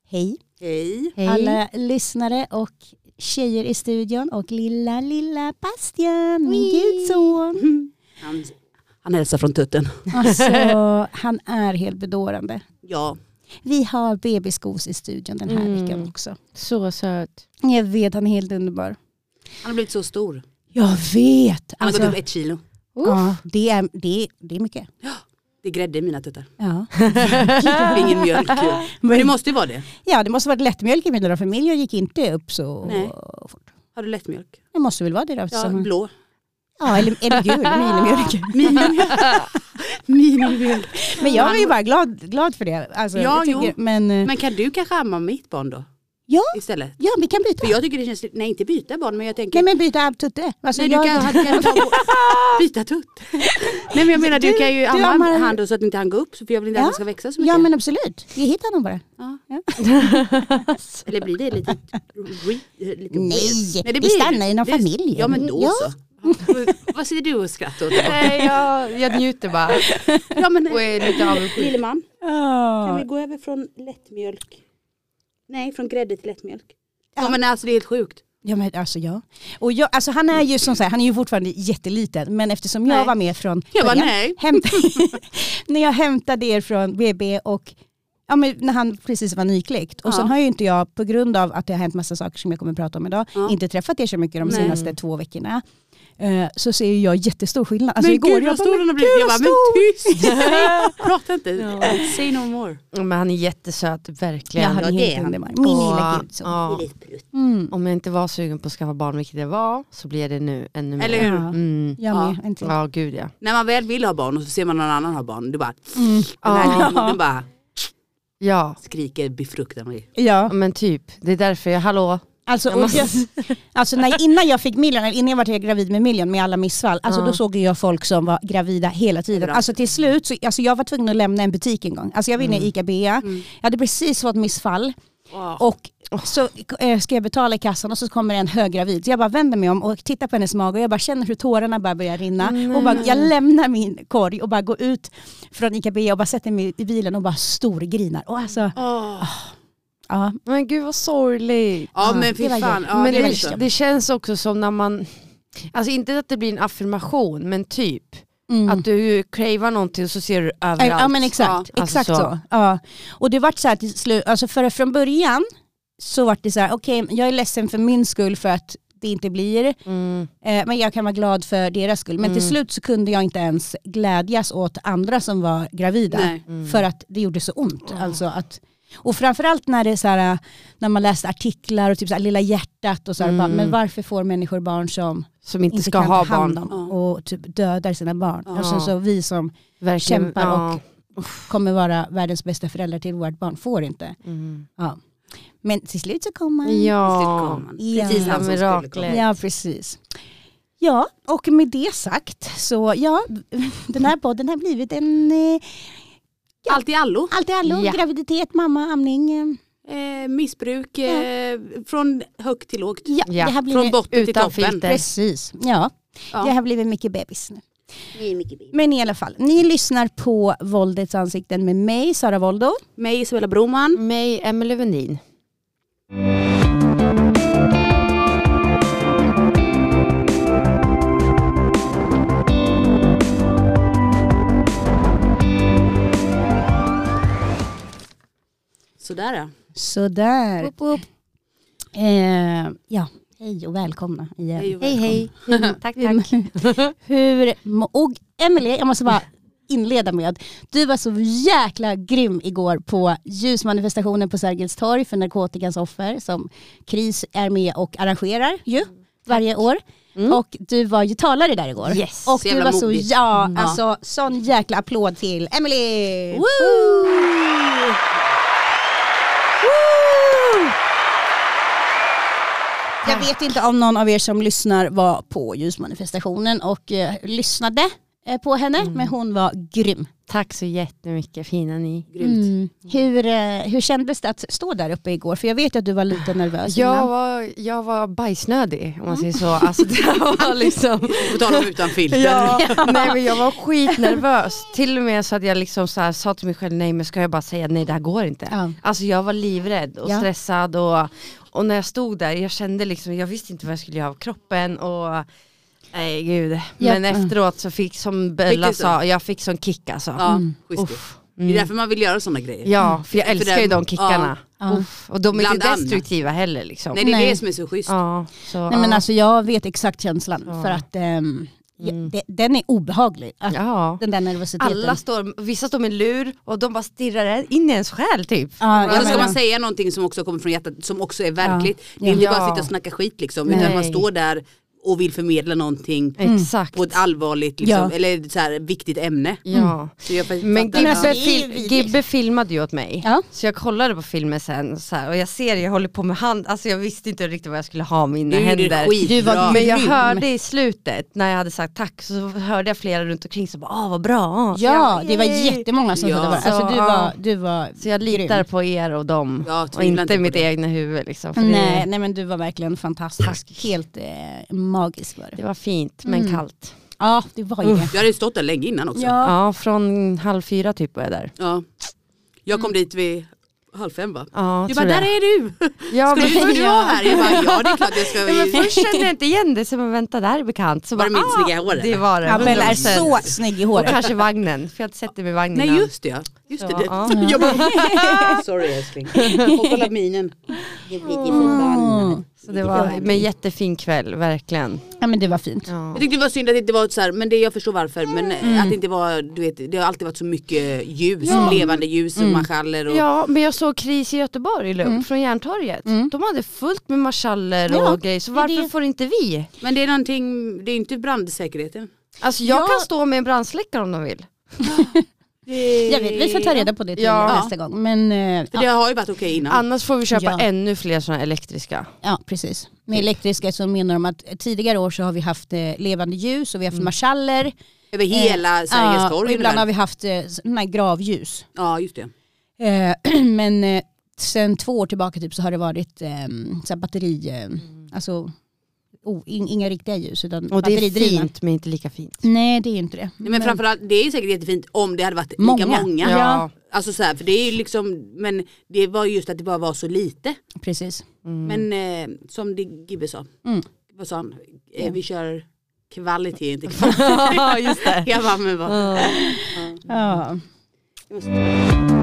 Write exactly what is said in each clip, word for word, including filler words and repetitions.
Hej. Hej. Hej. Alla lyssnare och tjejer i studion och lilla, lilla Bastian, min gudson. Han, han hälsar från tutten. Alltså, han är helt bedårande. Ja. Vi har bebisgos i studion den här Mm. veckan också. Så söt. Jag vet, han är helt underbar. Han har blivit så stor. Jag vet. Han har Alltså, gått upp ett kilo. ja, det, är, det, är, det är mycket. Det är grädde i mina tuttar. Ja. Det är ingen mjölk. Men det måste ju vara det. Ja, det måste vara lättmjölk i mina då, för Miljo gick inte upp så Nej. fort. Har du lättmjölk? Det måste väl vara det då. Ja, eftersom- blå. ja eller, eller gul, minimjölk. Minimjölk. Minimjölk. Men jag är ju bara glad, glad för det. Alltså, Ja, jag tycker, jo. men, eh, Men kan du kanske amma mitt barn då? ja, Istället? ja, vi kan byta. För jag tycker det känns, nej inte byta barn, men jag tänker. Nej, men byta ab tutte. Alltså, nej, jag, du kan, du kan ta, byta tutt. Nej men jag menar du, Du- kan ju du amma ammar- han då så att inte han går upp. För jag vill inte att Ja. han ska växa så mycket. ja, men absolut. Vi hittar honom bara. Ja. Ja. Eller blir det lite, re, lite Nej, weird? vi stannar inom det- familjen. Ja men då Ja. så. Vad sitter du och skrattar åt? Nej, jag, jag njuter bara. Ja men Och är lite avundsjuk. Lilleman, kan vi Ja. gå över från lättmjölk? Nej, från grädde till lättmjölk. Ja, men alltså det är helt sjukt. Ja, men alltså ja. Och jag, alltså han är ju som så här, han är ju fortfarande jätteliten, men eftersom jag Nej. var med från Jag bara början, nej. hämt, när jag hämtade er från B B och ja, men när han precis var nykläckt. Och Ja. sen har ju inte jag, på grund av att det har hänt massa saker som jag kommer att prata om idag, Ja. inte träffat er så mycket de Nej. senaste två veckorna. Uh, så ser ju jag jättestor skillnad. Alltså Men igår, gud jag vad bara, stor men den har gud, blivit. Jag vad bara, men stor! tyst! Prata inte. Say no more. Men han är jättesöt, verkligen. Ja, han är Ja, det helt är han. underbar. Min lilla Och, gudson. ja, Mm. om jag inte var sugen på att skaffa barn, vilket det var, så blir det nu ännu mer. Eller hur? Ja. Mm. Jag Ja. med, inte. Ja, gud ja. När man väl vill ha barn och så ser man någon annan ha barn. Du bara, Mm. den här Ja. liten bara Ja, skriker befrukta mig. Ja. men typ. Det är därför jag, hallå. Alltså, Jag och måste- jag, alltså när, innan jag fick Million, eller innan jag var gravid med Million med alla missfall, alltså Ja. då såg jag folk som var gravida hela tiden. Bra. Alltså till slut, så, alltså jag var tvungen att lämna en butik en gång. Alltså jag var inne i Ica Bea, Mm. jag hade precis fått missfall Wow. och så eh, ska jag betala i kassan och så kommer en höggravid. Så jag bara vänder mig om och tittar på hennes mage och jag bara känner hur tårarna bara börjar rinna. Nej. Och bara, jag lämnar min korg och bara går ut från Ica Bea och bara sätter mig i bilen och bara storgrinar. Och alltså, Åh. ja. Men gud vad sorgligt. Ja Ja, men fy det var fan. jobbigt. Ja, men det är det, värsta. det känns också som när man, alltså inte att det blir en affirmation, men typ Mm. att du cravar någonting och så ser du överallt. Ja men exakt, Ja, exakt alltså så. så. Ja. Och det var så här till slut, alltså för från början så var det så här, okej jag är ledsen för min skull för att det inte blir, Mm. eh, men jag kan vara glad för deras skull. Men till Mm. slut så kunde jag inte ens glädjas åt andra som var gravida. Nej. Mm. För att det gjorde så ont. Alltså att, och framförallt när det är så här, när man läste artiklar och typ så här, lilla hjärtat och så här, Mm. bara, men varför får människor barn som Som inte, inte ska kan ha ta hand barn. om Ja. och typ dödar sina barn. Ja. Och sen så vi som Verkligen. kämpar ja. och kommer vara världens bästa föräldrar till vårt barn får inte. Mm. Ja. Men till slut så kommer man. Ja. Ja. Precis han som skulle Miraklet. komma. Ja, precis. Ja, och med det sagt så ja, den här podden har blivit en eh, Allt i allo. allt i allo, Ja. graviditet, mamma, amning. Eh, Eh, missbruk eh, från högt till lågt. ja, Ja, det har Från blivit, botten till Utan toppen. filter. precis. Ja, Ja. det har blivit mycket bebis nu. Det är mycket bebis. Men i alla fall, ni lyssnar på Våldets ansikten med mig, Sara Voldo. Mig Isabella Broman. Mig, Emelie Wendin. Sådär ja. Sådär. Woop, woop. Eh, ja, hej och välkomna igen. Hej och Hej hej. Tack tack. Hur, må- och Emelie, jag måste bara inleda med, du var så jäkla grym igår på ljusmanifestationen på Sergels torg för narkotikans offer som KRIS är med och arrangerar ju varje år. Mm. Och du var ju talare där igår. Yes. Och Så du jävla var så, modigt. ja, Mm. alltså sån jäkla applåd till Emelie. Woo! Woo! Jag vet inte om någon av er som lyssnar var på ljusmanifestationen och eh, lyssnade. eh, på henne, Mm. men hon var grym. Tack så jättemycket, fina ni. Grymt. Mm. Hur, eh, hur kändes det att stå där uppe igår? För jag vet ju att du var lite nervös Jag innan. var, jag var bajsnödig om man säger så. Alltså, det var liksom... På tal om utan filter. Ja, nej, men jag var skitnervös. Till och med så att jag liksom så här, sa till mig själv, nej men ska jag bara säga nej, det här går inte. Ja. Alltså jag var livrädd och Ja. stressad och, och när jag stod där, jag kände liksom, jag visste inte vad jag skulle göra av kroppen och nej gud. Ja. Men efteråt så fick, som Bella Fick du så? sa, jag fick sån kick alltså. Ja, Mm. schysst. Uff. Det är därför man vill göra sådana grejer. Ja, för jag För älskar det- ju de kickarna. Ja. Uff. Och de är Bland inte annat. destruktiva heller liksom. Nej, det är Nej. det som är så schysst. Ja, så, Nej, men ja. alltså, jag vet exakt känslan. Ja. För att ehm, Mm. det, den är obehaglig. Att, ja. Den där nervositeten. Alla står, vissa står med lur och de bara stirrar in i ens själ typ. Ja, Eller jag ska menar- man säga någonting som också kommer från hjärtat, som också är verkligt. Det är Ja. inte bara Ja. att sitta och snacka skit liksom, Nej. utan man står där och vill förmedla någonting Exakt. på ett allvarligt liksom, Ja. eller så här, viktigt ämne. Ja. Så jag fattar- Men Men Gibbe, alltså, det är fil- vidrigt. Gibbe filmade ju åt mig. Ja. Så jag kollade på filmen sen så här, och jag ser, jag håller på med hand, alltså jag visste inte riktigt vad jag skulle ha med mina Du gjorde händer. skitbra. Du var Men jag grym. hörde i slutet när jag hade sagt tack, så hörde jag flera runt omkring som bara, ah vad bra. Så Ja, jag, det var yay. jättemånga som Ja. sa det. Var. Alltså, Så, du, ja. var, du var Så jag litar grym. på er och dem. Ja, och tvivla inte inte på mitt det. egna huvud liksom. För Nej, det, nej, men du var verkligen fantastisk. Tack. Helt eh, magisk var det det. var fint men Mm. kallt. Ja, det var ju det. Jag hade ju stått där länge innan också. Ja. Ja, från halv fyra typ var jag där. Ja. Jag kom dit vid halv fem va? Ja, Du tror bara, där jag. är du! Ja, Ska men, du, ska du vara här? Jag bara, ja det är klart jag ska. ja, men först kände jag inte igen det, så men vänta, där är bekant. Så Var det bara, mitt snygga hår, Det eller? var det. Ja, Bella är hundra procent. så snygg i Och håret. kanske vagnen, för jag hade sett det med vagnen. Nej just det ja. Just det. Så, det. ja. Jag bara, sorry älskling. Och kolla minen. Jag blir förbannad. Så det var en jättefin kväll, verkligen. Ja, men det var fint. Ja. Jag tyckte det var synd att det inte var så här, men det jag förstår varför, men att det inte var, du vet, det har alltid varit så mycket ljus, Ja. levande ljus och marschaller och Ja, men jag såg Kris i Göteborg mm. från Järntorget. Mm. De hade fullt med marschaller Ja, och grejer, så det är varför det. får inte vi? men det är någonting, det är inte brandsäkerheten. Alltså jag Ja. kan stå med en brandsläckare om de vill. Det, Jag vet, vi får ta reda på det till Ja. nästa gång. Men eh, För det har ju varit okej innan. Annars får vi köpa Ja. ännu fler sådana elektriska. ja, precis. Med elektriska så menar de att tidigare år så har vi haft eh, levande ljus och vi har haft marschaller. Över hela Sergels Ja, och torg. ibland har ungefär. vi haft eh, såna här gravljus. Ja just det. Eh, men eh, sen två år tillbaka typ så har det varit eh, så här batteri, eh, alltså oh, in, inga riktiga ljus utan Och det är batteridrivna. fint men inte lika fint. Nej, det är inte det. Nej, men framförallt, det är ju säkert jättefint om det hade varit Många. lika många. Ja. Alltså så här, för det är ju liksom, men det var just att det bara var så lite. Precis. Men eh, som det Gibbe sa, Mm. vad sa han? Eh, vi kör kvalitet, inte kvalitet. Ja, just det. Jag bara, men vad? Ja. Jag måste-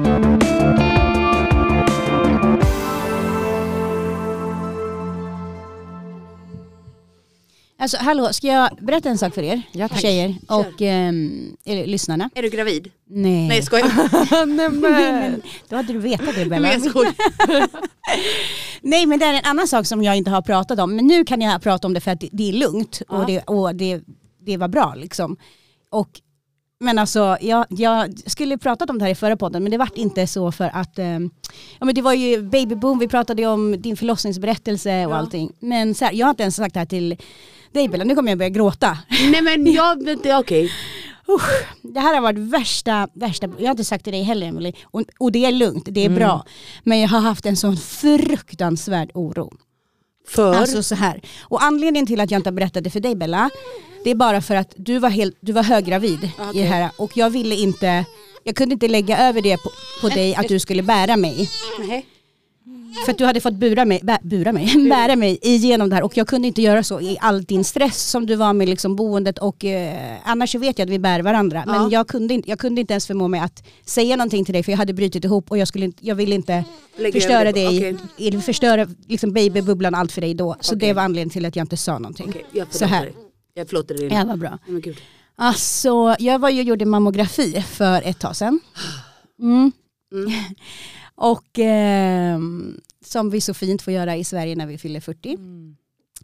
Alltså hallå, ska jag berätta en sak för er? Ja, tack. Tjejer och ehm, eller, lyssnarna? Är du gravid? Nej. Nej skojar. Nej, men. Då hade du vetat det Men Bella. jag skojar. Nej, men det är en annan sak som jag inte har pratat om. Men nu kan jag prata om det för att det, det är lugnt Ja. och, det, och det, det var bra liksom. Och, men alltså, jag, jag skulle pratat om det här i förra podden men det vart inte så för att eh, ja, men det var ju babyboom, vi pratade om din förlossningsberättelse och Ja. allting. Men så här, jag har inte ens sagt det här till dig Bella, nu kommer jag börja gråta. Nej men jag vet inte, okej. Usch, det här har varit värsta, värsta, jag har inte sagt till dig heller Emily, och, och det är lugnt, det är bra. Men jag har haft en sån fruktansvärd oro. För? Alltså så här. Och anledningen till att jag inte berättade för dig Bella, det är bara för att du var, helt, du var höggravid i Okej. det här. Och jag ville inte, jag kunde inte lägga över det på, på dig att du skulle bära mig. Nej. För att du hade fått bura mig, bä, bura mig, bära mig igenom det här. Och jag kunde inte göra så i all din stress som du var med liksom boendet. Och eh, annars så vet jag att vi bär varandra. Men Ja. jag, kunde inte, jag kunde inte ens förmå mig att säga någonting till dig. För jag hade brutit ihop och jag, skulle inte, jag ville inte Lägger förstöra över det på- dig. okej. Eller förstöra liksom babybubblan allt för dig då. Så Okej. det var anledningen till att jag inte sa någonting. Okej, jag Så förlåter här. dig. Jag förlåter dig. Ja, vad bra. Nej, men gud. Alltså, jag var ju och gjorde mammografi för ett tag sedan. Mm. Mm. Och ehm, som vi så fint får göra i Sverige när vi fyller fyrtio. Mm.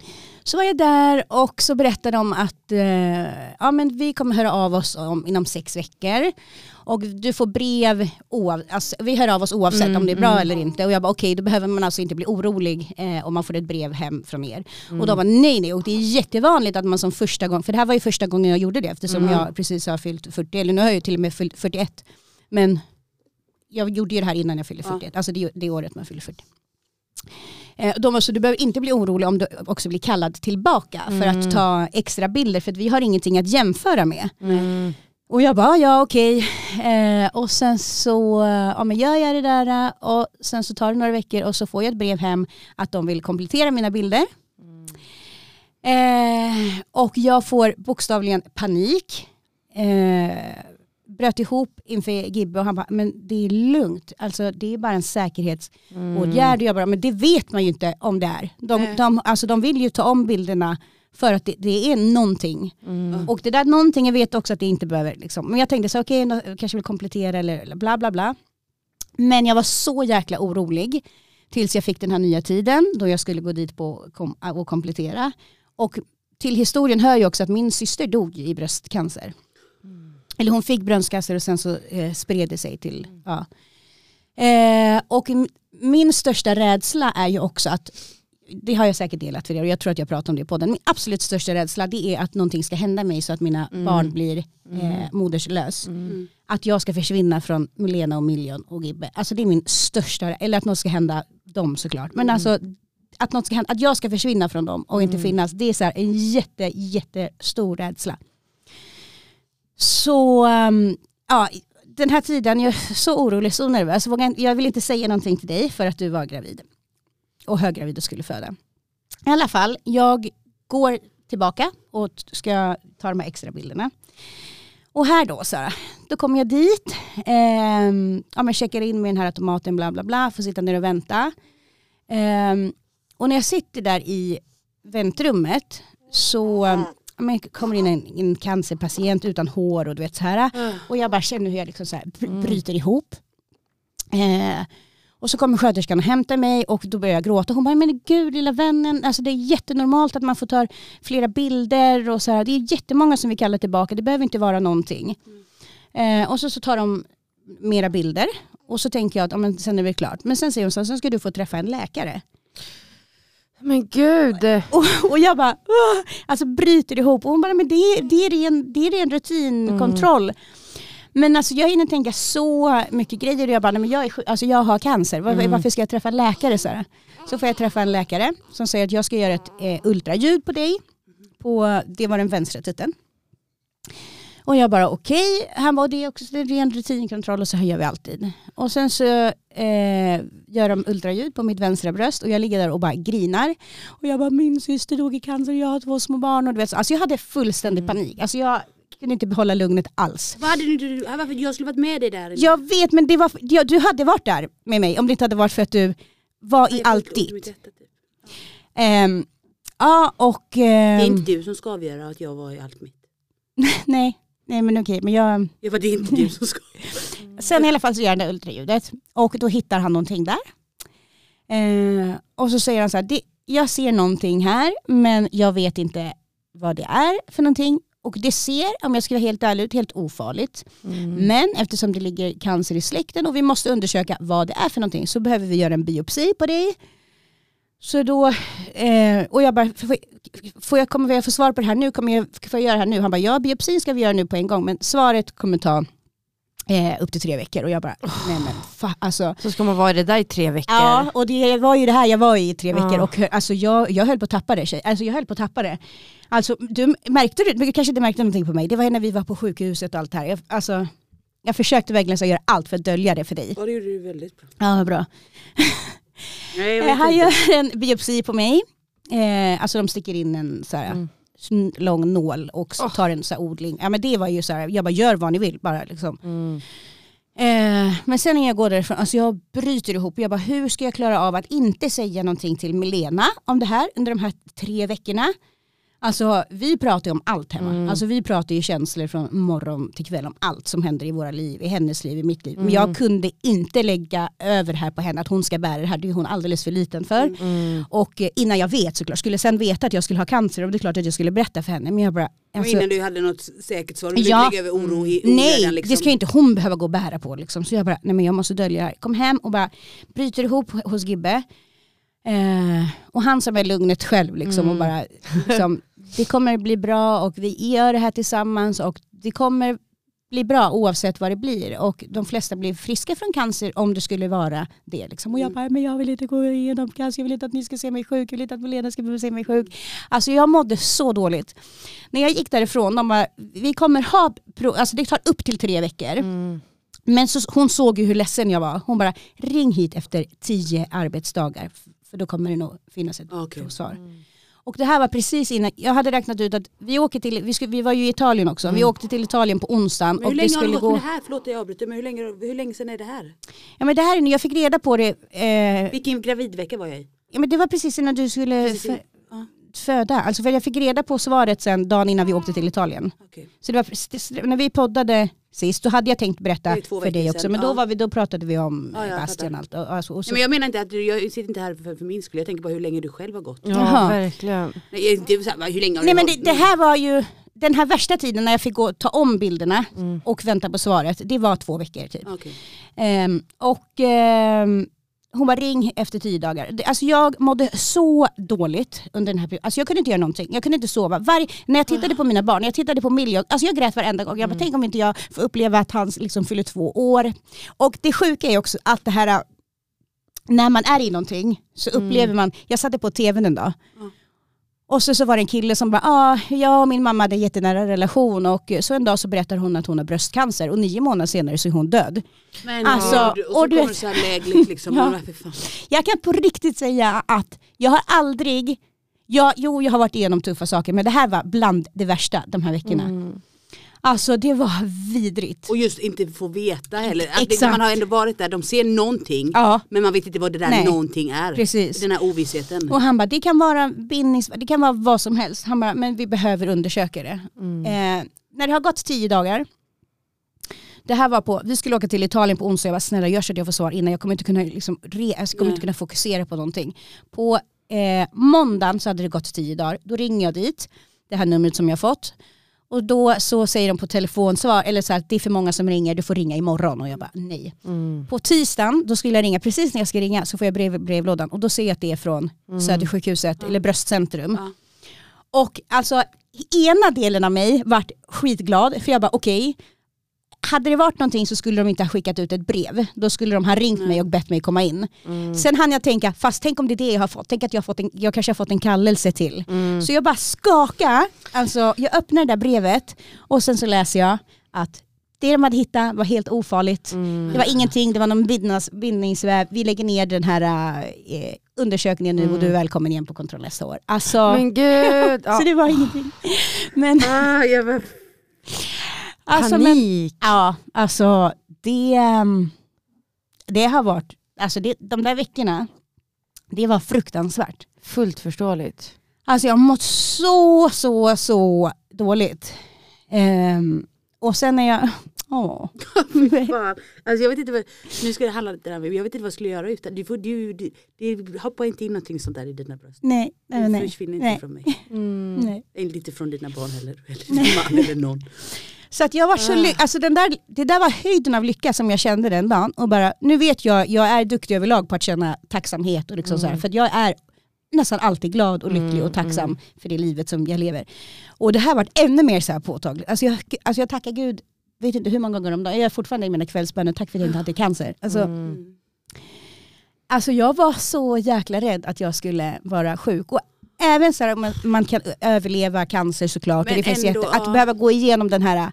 Så var jag där och så berättade de att eh, ja, men vi kommer höra av oss om, inom sex veckor. Och du får brev, oav, alltså, vi hör av oss oavsett mm, om det är bra mm. eller inte. Och jag bara okej, okay, då behöver man alltså inte bli orolig eh, om man får ett brev hem från er. Mm. Och de bara nej nej, och det är jättevanligt att man som första gång, för det här var ju första gången jag gjorde det eftersom mm. jag precis har fyllt fyrtio, eller nu har jag ju till och med fyllt fyrtioett. Men jag gjorde ju det här innan jag fyllde fyrtioett, ja. Alltså det, det året man fyllde fyrtio. Eh, de var så, du behöver inte bli orolig om du också blir kallad tillbaka mm. för att ta extra bilder, för att vi har ingenting att jämföra med. Mm. Och jag bara, ja okej. Eh, och sen så ja, men gör jag det där och sen så tar det några veckor och så får jag ett brev hem att de vill komplettera mina bilder. Mm. Eh, och jag får bokstavligen panik. Eh, bröt ihop inför Gibbe och han bara, men det är lugnt. Alltså det är bara en säkerhetsåtgärd. Mm. Jag bara, men det vet man ju inte om det är. De, mm. de, alltså, de vill ju ta om bilderna för att det, det är någonting. Mm. Och det där någonting, jag vet också att det inte behöver. Liksom. Men jag tänkte så okej, okay, kanske vill komplettera eller, eller bla bla bla. Men jag var så jäkla orolig tills jag fick den här nya tiden då jag skulle gå dit på kom, och komplettera. Och till historien hör ju också att min syster dog i bröstcancer. Mm. Eller hon fick bröstcancer och sen så eh, spred det sig till... Mm. Ja. Eh, och m- min största rädsla är ju också att det har jag säkert delat för er och jag tror att jag pratar om det på den. Min absolut största rädsla det är att någonting ska hända mig så att mina mm. barn blir eh, moderslös. Mm. Att jag ska försvinna från Milena och Million och Gibbe. Alltså det är min största, eller att något ska hända dem såklart. Men mm. alltså att något ska hända, att jag ska försvinna från dem och inte mm. finnas, det är så här en jätte, jättestor rädsla. Så um, ja, den här tiden, jag är så orolig, så nervös. Jag vill inte säga någonting till dig för att du var gravid. Och höggravid och skulle föda. I alla fall, jag går tillbaka och ska ta de här extra bilderna. Och här då, Sara, då kommer jag dit. Eh, ja, men checkar in med den här automaten, bla bla bla. Får sitta ner och vänta. Eh, och när jag sitter där i väntrummet så ja, men kommer in en, en cancerpatient utan hår och du vet så här. Och jag bara känner hur jag liksom så här bryter ihop. Eh, Och så kommer sköterskan och hämtar mig och då börjar jag gråta. Hon bara, men gud lilla vännen, alltså det är jättenormalt att man får ta flera bilder och så här. Det är jättemånga som vi kallar tillbaka, det behöver inte vara någonting. Mm. Eh, och så, så tar de mera bilder och så tänker jag att ja, men sen är det klart. Men sen säger hon så, sen ska du få träffa en läkare. Men gud. Och, och jag bara, Åh! alltså bryter ihop. Och hon bara, men det, det, är, ren, det är ren rutinkontroll. Mm. Men alltså jag hinner tänka så mycket grejer och jag bara, men jag, är, alltså jag har cancer. Var, mm. Varför ska jag träffa en läkare? Så, här? Så får jag träffa en läkare som säger att jag ska göra ett eh, ultraljud på dig. På, det var den vänstra titeln. Och jag bara okej. Okay. Han bara, det är också det är ren rutinkontroll och så gör vi alltid. Och sen så eh, gör de ultraljud på mitt vänstra bröst och jag ligger där och bara grinar. Och jag bara, min syster dog i cancer och jag har två små barn. Och du vet, alltså jag hade fullständig mm. panik. Alltså jag kunde inte behålla lugnet alls. Vad hade du, varför jag skulle varit med dig där? Jag vet, men det var, ja, du hade varit där med mig om det inte hade varit för att du var i allt ditt. Um, ja, och... Um, det är inte du som ska avgöra att jag var i allt mitt. nej, nej men okej, men jag... Ja, det är inte du som ska Sen i alla fall så gör han det ultraljudet och då hittar han någonting där. Uh, och så säger han så här, det, jag ser någonting här men jag vet inte vad det är för någonting. Och det ser, om jag ska vara helt ärlig ut, helt ofarligt. Mm. Men eftersom det ligger cancer i släkten och vi måste undersöka vad det är för någonting så behöver vi göra en biopsi på dig. Så då, eh, och jag bara, får, får jag, kommer jag få svar på det här nu? Kommer jag få göra det här nu? Han bara, ja biopsin ska vi göra nu på en gång. Men svaret kommer ta eh, upp till tre veckor. Och jag bara, oh. nej men fa, alltså. Så ska man vara det där i tre veckor? Ja, och det var ju det här jag var i tre veckor. Oh. Och alltså jag, jag höll på att tappa det. Tjej. Alltså jag höll på att tappa det. Alltså, du märkte du, men kanske inte märkte någonting på mig. Det var när vi var på sjukhuset och allt här. Jag, alltså, jag försökte verkligen så göra allt för att dölja det för dig. Ja, det gjorde du väldigt bra. Ja, bra. Nej, han gör en biopsi på mig. Eh, alltså de sticker in en så här mm. lång nål och oh. tar en så här odling. Ja, men det var ju så här, jag bara gör vad ni vill bara liksom. Mm. Eh, men sen när jag går därifrån, alltså jag bryter ihop. Jag bara, hur ska jag klara av att inte säga någonting till Milena om det här under de här tre veckorna? Alltså vi pratar ju om allt hemma. Mm. Alltså vi pratar ju känslor från morgon till kväll om allt som händer i våra liv, i hennes liv, i mitt liv. Mm. Men jag kunde inte lägga över här på henne att hon ska bära det här. Det är hon alldeles för liten för. Mm. Och eh, innan jag vet såklart, skulle sen veta att jag skulle ha cancer, och det är klart att jag skulle berätta för henne. Men jag bara... Och Alltså, innan du hade något säkert svar, du vill Ja. lägga över oro i onödan. nej, liksom. det ska ju inte hon behöva gå och bära på. Liksom. Så jag bara, nej men jag måste dölja det här. Kom hem och bara bryter ihop hos Gibbe. Eh, och han som är lugnet själv liksom, Mm. och bara liksom, det kommer bli bra och vi gör det här tillsammans och det kommer bli bra oavsett vad det blir, och de flesta blir friska från cancer om det skulle vara det liksom. Och jag bara, men jag vill inte gå igenom cancer, jag vill inte att ni ska se mig sjuk, jag vill inte att Malena ska se mig sjuk. Alltså jag mådde så dåligt. När jag gick därifrån, de bara, vi kommer ha pro- alltså det tar upp till tre veckor. Mm. Men så, hon såg ju hur ledsen jag var. Hon bara, ring hit efter tio arbetsdagar. För då kommer det nog finnas ett Okay. svar. Mm. Och det här var precis innan, jag hade räknat ut att vi åker till, vi, skulle, vi var ju i Italien också. Vi åkte till Italien på onsdagen. Men Och hur det länge har skulle du gått gå... med det här? Förlåt jag avbryter, men hur länge, hur länge sedan är det här? Ja men det här är nu, jag fick reda på det. Eh, Vilken gravidvecka var jag i? ja, men det var precis innan du skulle Precis i- fö- ja. föda. Alltså för jag fick reda på svaret sen dagen innan vi åkte till Italien. Okej. Så det var, precis- när vi poddade sist, då hade jag tänkt berätta Det är två för dig veckor också. sedan, Men då, ja. var vi, då pratade vi om Ja, jag Bastian och allt. Och, alltså, och så, Nej, men jag menar inte att du, jag sitter inte här för, för min skull. Jag tänker bara hur länge du själv har gått. Ja, Jaha. verkligen. Nej, inte så här, hur länge har Nej du men hållit- det, det här var ju den här värsta tiden när jag fick gå, ta om bilderna Mm. och vänta på svaret. Det var två veckor typ. Okej. Ehm, och ehm, hon bara, ring efter tio dagar. Det- Alltså jag mådde så dåligt under den här perioden. Alltså jag kunde inte göra någonting. Jag kunde inte sova. Var, när jag tittade på mina barn, när jag tittade på Miljo, alltså jag grät varenda gång. Jag bara, tänk om inte jag får uppleva att han liksom fyller två år. Och det sjuka är också att det här, när man är i någonting så upplever man, jag satte på tvn en dag. Mm. Och så, så var det en kille som bara, ah, jag och min mamma hade en jättenära relation, och så en dag så berättar hon att hon har bröstcancer och nio månader senare så är hon död. Men Alltså, gud, och så och du kommer vet- det så här lägligt liksom. Ja. Och bara, fy fan. Jag kan på riktigt säga att jag har aldrig, jag, jo jag har varit igenom tuffa saker, men det här var bland det värsta de här veckorna. Mm. Alltså det var vidrigt. Och just inte få veta heller. Att det, Exakt. man har ändå varit där, de ser någonting. Ja, Men man vet inte vad det där Nej. någonting är. precis. Den här ovissheten. Och han bara, det kan vara bindnings, det kan vara vad som helst. Han bara, men vi behöver undersöka det. Mm. Eh, när det har gått tio dagar, det här var på, vi skulle åka till Italien på onsdag, jag var snälla gör så att jag får svar innan, jag kommer inte kunna, liksom, re, jag kommer Nej. inte kunna fokusera på någonting. På eh, måndagen så hade det gått tio dagar, då ringer jag dit, det här numret som jag fått. Och då så säger de på telefonsvar, eller så här, det är för många som ringer, du får ringa imorgon. Och jag bara, nej. Mm. På tisdagen, då skulle jag ringa, precis när jag ska ringa så får jag brev, brevlådan. Och då ser jag att det är från Mm. Södersjukhuset, eller Bröstcentrum. Ja. Och alltså, ena delen av mig vart skitglad, för jag bara, okej. Hade det varit någonting så skulle de inte ha skickat ut ett brev. Då skulle de ha ringt Nej. mig och bett mig komma in. Mm. Sen hann jag tänka, fast tänk om det är det jag har fått. Tänk att jag, har fått en, jag kanske har fått en kallelse till. Mm. Så jag bara skaka. Alltså, jag öppnar det där brevet och sen så läser jag att det de hade hittat var helt ofarligt. Mm. Det var ingenting, det var någon bindnings, bindningsväv. Vi lägger ner den här eh, undersökningen nu Mm. och du är välkommen igen på kontroll nästa år. Alltså, Men gud. Ja. så det var ingenting. Men, Ah, jag var... alltså, men, Panik. ja, alltså det, ehm, det har varit, alltså det, de där veckorna, det var fruktansvärt. Fullt förståeligt. Alltså jag har mått så, så, så dåligt. Ehm, och sen när jag, åh. Fan. Alltså jag vet inte vad, nu ska det handla lite där, jag vet inte vad jag skulle göra utan du får, du, du, du hoppar inte in någonting sånt där i dina bröst. nej, nej, Du nej. försvinner inte nej, från mig. Mm. nej. Inte lite från dina barn heller. Eller din man eller någon. Så att jag var så ly- alltså den där, det där var höjden av lycka som jag kände den dagen. Och bara, nu vet jag, jag är duktig överlag på att känna tacksamhet. Och liksom Mm. så här, för att jag är nästan alltid glad och lycklig Mm, och tacksam för det livet som jag lever. Och det här var ännu mer så här påtagligt. Alltså jag, alltså jag tackar Gud, vet inte hur många gånger om dagen. Jag är fortfarande i mina kvällsböner, tack för att jag inte hade cancer. Alltså, Mm. Mm. alltså jag var så jäkla rädd att jag skulle vara sjuk. Och även så här, man, man kan överleva cancer såklart. Men Och det finns ändå, jätte, att ja. behöva gå igenom den här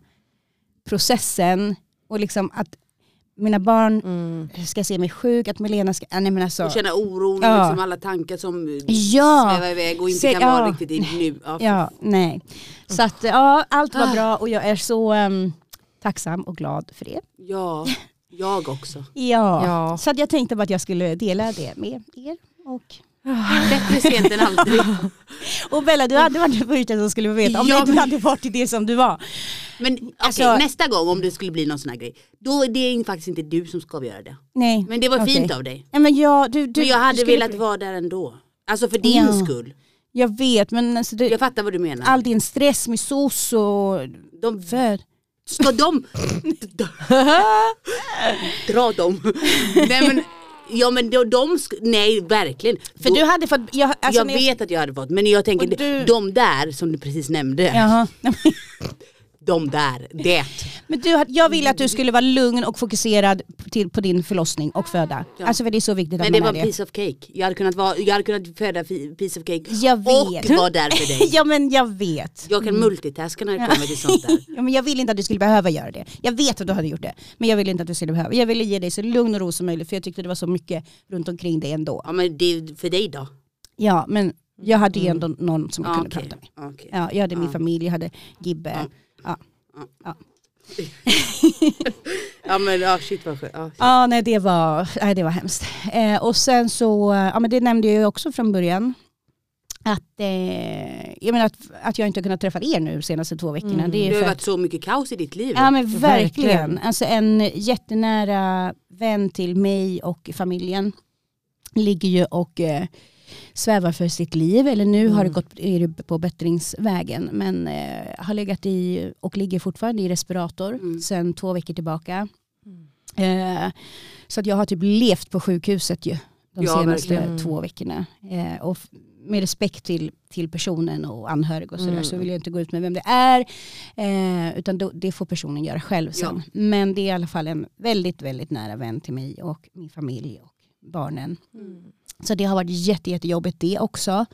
processen och liksom att mina barn Mm. ska se mig sjuk, att Malena ska... Nej, men alltså, Och känna oron, Ja. liksom alla tankar som Ja. svävar iväg och inte Se- kan vara ja. riktigt i nu. Ja. ja, nej. Så att ja, allt var Ah. bra och jag är så ehm, tacksam och glad för det. ja, jag också. Ja. Ja. Så att jag tänkte bara att jag skulle dela det med er. Och Bättre sent än aldrig. Och Bella, du hade varit den första som skulle veta om Ja, du men- hade varit i det som du var. Men okej, Alltså- nästa gång om det skulle bli någon sån här grej, då är det faktiskt inte du som ska göra det. Nej. Men det var Okej. fint av dig. Ja, men jag, du, du, Men jag du hade skulle- velat vara där ändå. Alltså för din Ja. skull. Jag vet, men alltså, du, Jag fattar vad du menar. all din stress med SOS och... De, För, ska de... Dra dem. Nej men, ja men de, de sk- nej verkligen. för Då, du hade fått... Jag, alltså, jag när vet att jag hade fått, men jag tänker Och du- de där som du precis nämnde. Jaha. De där, det. Men du, hade- jag ville att du skulle vara lugn och fokuserad till, på din förlossning och föda. Ja. Alltså för det är så viktigt att Men det man var är en det. piece of cake. Jag hade kunnat, vara, jag hade kunnat föda fi- piece of cake Jag vet. och vara där för dig. Ja men jag vet. Jag kan multitaska när det kommer till sånt där. Ja, men jag vill inte att du skulle behöva göra det. Jag vet att du hade gjort det. Men jag vill inte att du skulle behöva. Jag ville ge dig så lugn och ro som möjligt. För jag tyckte det var så mycket runt omkring dig ändå. Ja men det är för dig då? Ja men jag hade ju ändå någon som jag Ja, kunde okej. prata med. Okej. Ja, jag hade min Ja. familj, jag hade Gibbe. Ja. Ja. Ja. Ja men ja, shit vad skönt. Ja. Ja, nej det var, nej, det var hemskt. Eh, och sen så, ja men det nämnde jag ju också från början. Att, eh, jag menar att, att jag inte har kunnat träffa er nu de senaste två veckorna. Mm. Det Det är har för ju att, varit så mycket kaos i ditt liv. ja men verkligen. Verkligen. Alltså en jättenära vän till mig och familjen ligger ju och eh, svävar för sitt liv. Eller nu har det gått är det på bättringsvägen. Men eh, har legat i och ligger fortfarande i respirator Mm. sedan två veckor tillbaka. Eh, så att jag har typ levt på sjukhuset ju de Ja, senaste verkligen. två veckorna. Eh, och f- med respekt till, till personen och anhörig och sådär Mm. så vill jag inte gå ut med vem det är. Eh, utan då, det får personen göra själv sen. Men det är i alla fall en väldigt, väldigt nära vän till mig och min familj och barnen. Så det har varit jätte, jättejobbigt det också.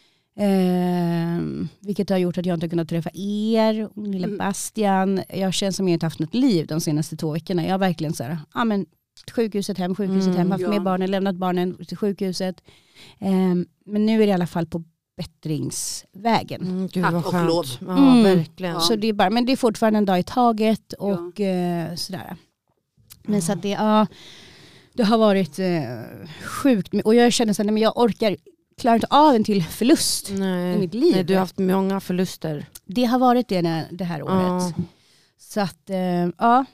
Eh, vilket har gjort att jag inte har kunnat träffa er, och lilla Mm. Bastian. Jag känns som jag inte haft något liv de senaste två veckorna. Jag har verkligen så här, ja men sjukhuset hem, sjukhuset Mm, hem, haft ja. med barnen, lämnat barnen till sjukhuset. Eh, men nu är det i alla fall på bättringsvägen. Mm, gud Tack vad och skönt. lov. Ja, Mm. verkligen. Ja. Så det är bara, men det är fortfarande en dag i taget och eh, sådär. Men så att det, ja, det har varit eh, sjukt. Och jag känner så här, nej, men jag orkar, klarar inte av en till förlust Nej. i mitt liv. Nej, du har haft många förluster. Det har varit det när, det här året. Ja. Så att, eh, ja.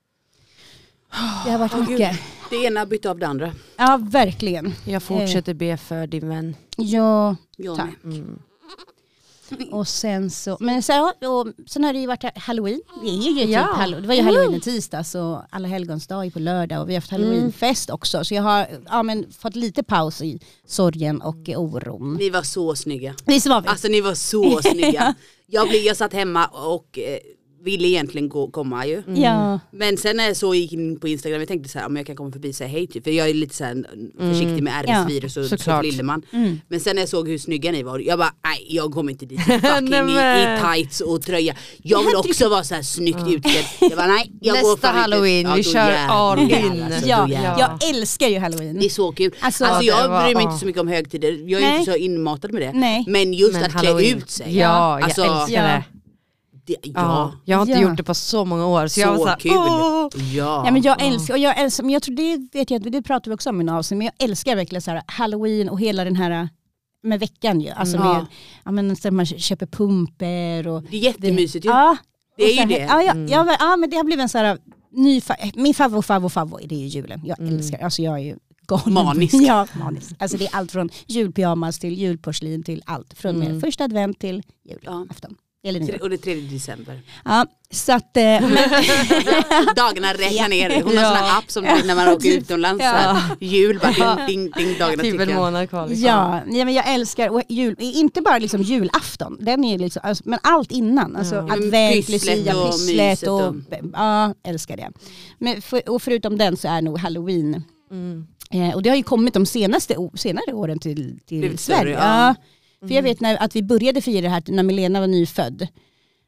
Det har varit Åh, mycket. Gud. Det ena bytte av det andra. Ja, verkligen. Jag fortsätter be för din vän. Ja, Jag tack. med. Mm. Och sen så, men så, och, sen har det ju varit Halloween. Det är ju typ Ja. Halloween. Det var ju Halloween i tisdags och alla helgons dag är på lördag och vi har haft Halloweenfest också. Så jag har ja, men, fått lite paus i sorgen och i oron. Ni var så snygga. Visst var vi? Alltså ni var så snygga. Jag, blev, jag satt hemma och eh, ville egentligen gå, komma ju. Ja. Men sen när jag så gick in på Instagram, jag tänkte så här, om jag kan komma förbi och säga hej typ. För jag är lite så här försiktig med R S-virus och så såklart. Lilleman. Mm. Men sen när jag såg hur snygga ni var, jag bara, nej jag kommer inte dit. Fucking Nej, i, i men- tights och tröja. Jag vill också vara så här snyggt utklädd. Jag bara, nej jag går Nästa fan Halloween, inte. vi då kör jävlar, all jävlar, in. alltså, Ja, då jävlar. jag älskar ju Halloween. Det är så kul. Alltså, Alltså, Ja, det jag var- bryr mig ja. inte så mycket om högtider. Jag är Nej. inte så inmatad med det. Nej. Men just Men att Halloween. klä ut sig. Ja, jag Alltså, älskar Ja. det. det. Ja, Ja. Jag har inte Ja. gjort det på så många år. Så, så jag var så här, kul. "Åh!" Ja. Ja, men jag älskar, och jag älskar, men jag tror det vet jag, det pratar vi också om i en avsnitt, men jag älskar verkligen så här Halloween och hela den här med veckan ju. Alltså Mm. med, ja, men så man köper pumper och Det är jättemysigt ju. ja, Det är och så ju här- det. Ja, ja, Mm. ja, ja, men det har blivit en så här ny, fa- min favvo, favvo, favvo, det är ju julen. Jag Mm. älskar, alltså jag är ju galen. Manisk. Ja, manisk. Alltså det är allt från julpyjamas till julporslin till allt. Från Mm. med första advent till Ja. julafton. Eller nyår. Och det är tredje december. Ja, så att, eh, men, Dagarna räknar ner. Hon har Ja. en sån här app som när man åker utomlands. Ja. Så här, jul, bara ding, ding, ding, dagarna Typ en tickar. månad kvar. Liksom. ja, ja, men jag älskar och jul, inte bara liksom julafton, den är liksom, alltså, men allt innan. Alltså, Ja. advent, Pysslet lucia, och pysslet myset och, och- ja, älskar det. Men för, och förutom den så är nog Halloween. Mm. Eh, och det har ju kommit de senaste o- senare åren till, till Blivit Sverige. större, ja. Ja. För jag vet när, att vi började fira det här när Milena var nyfödd.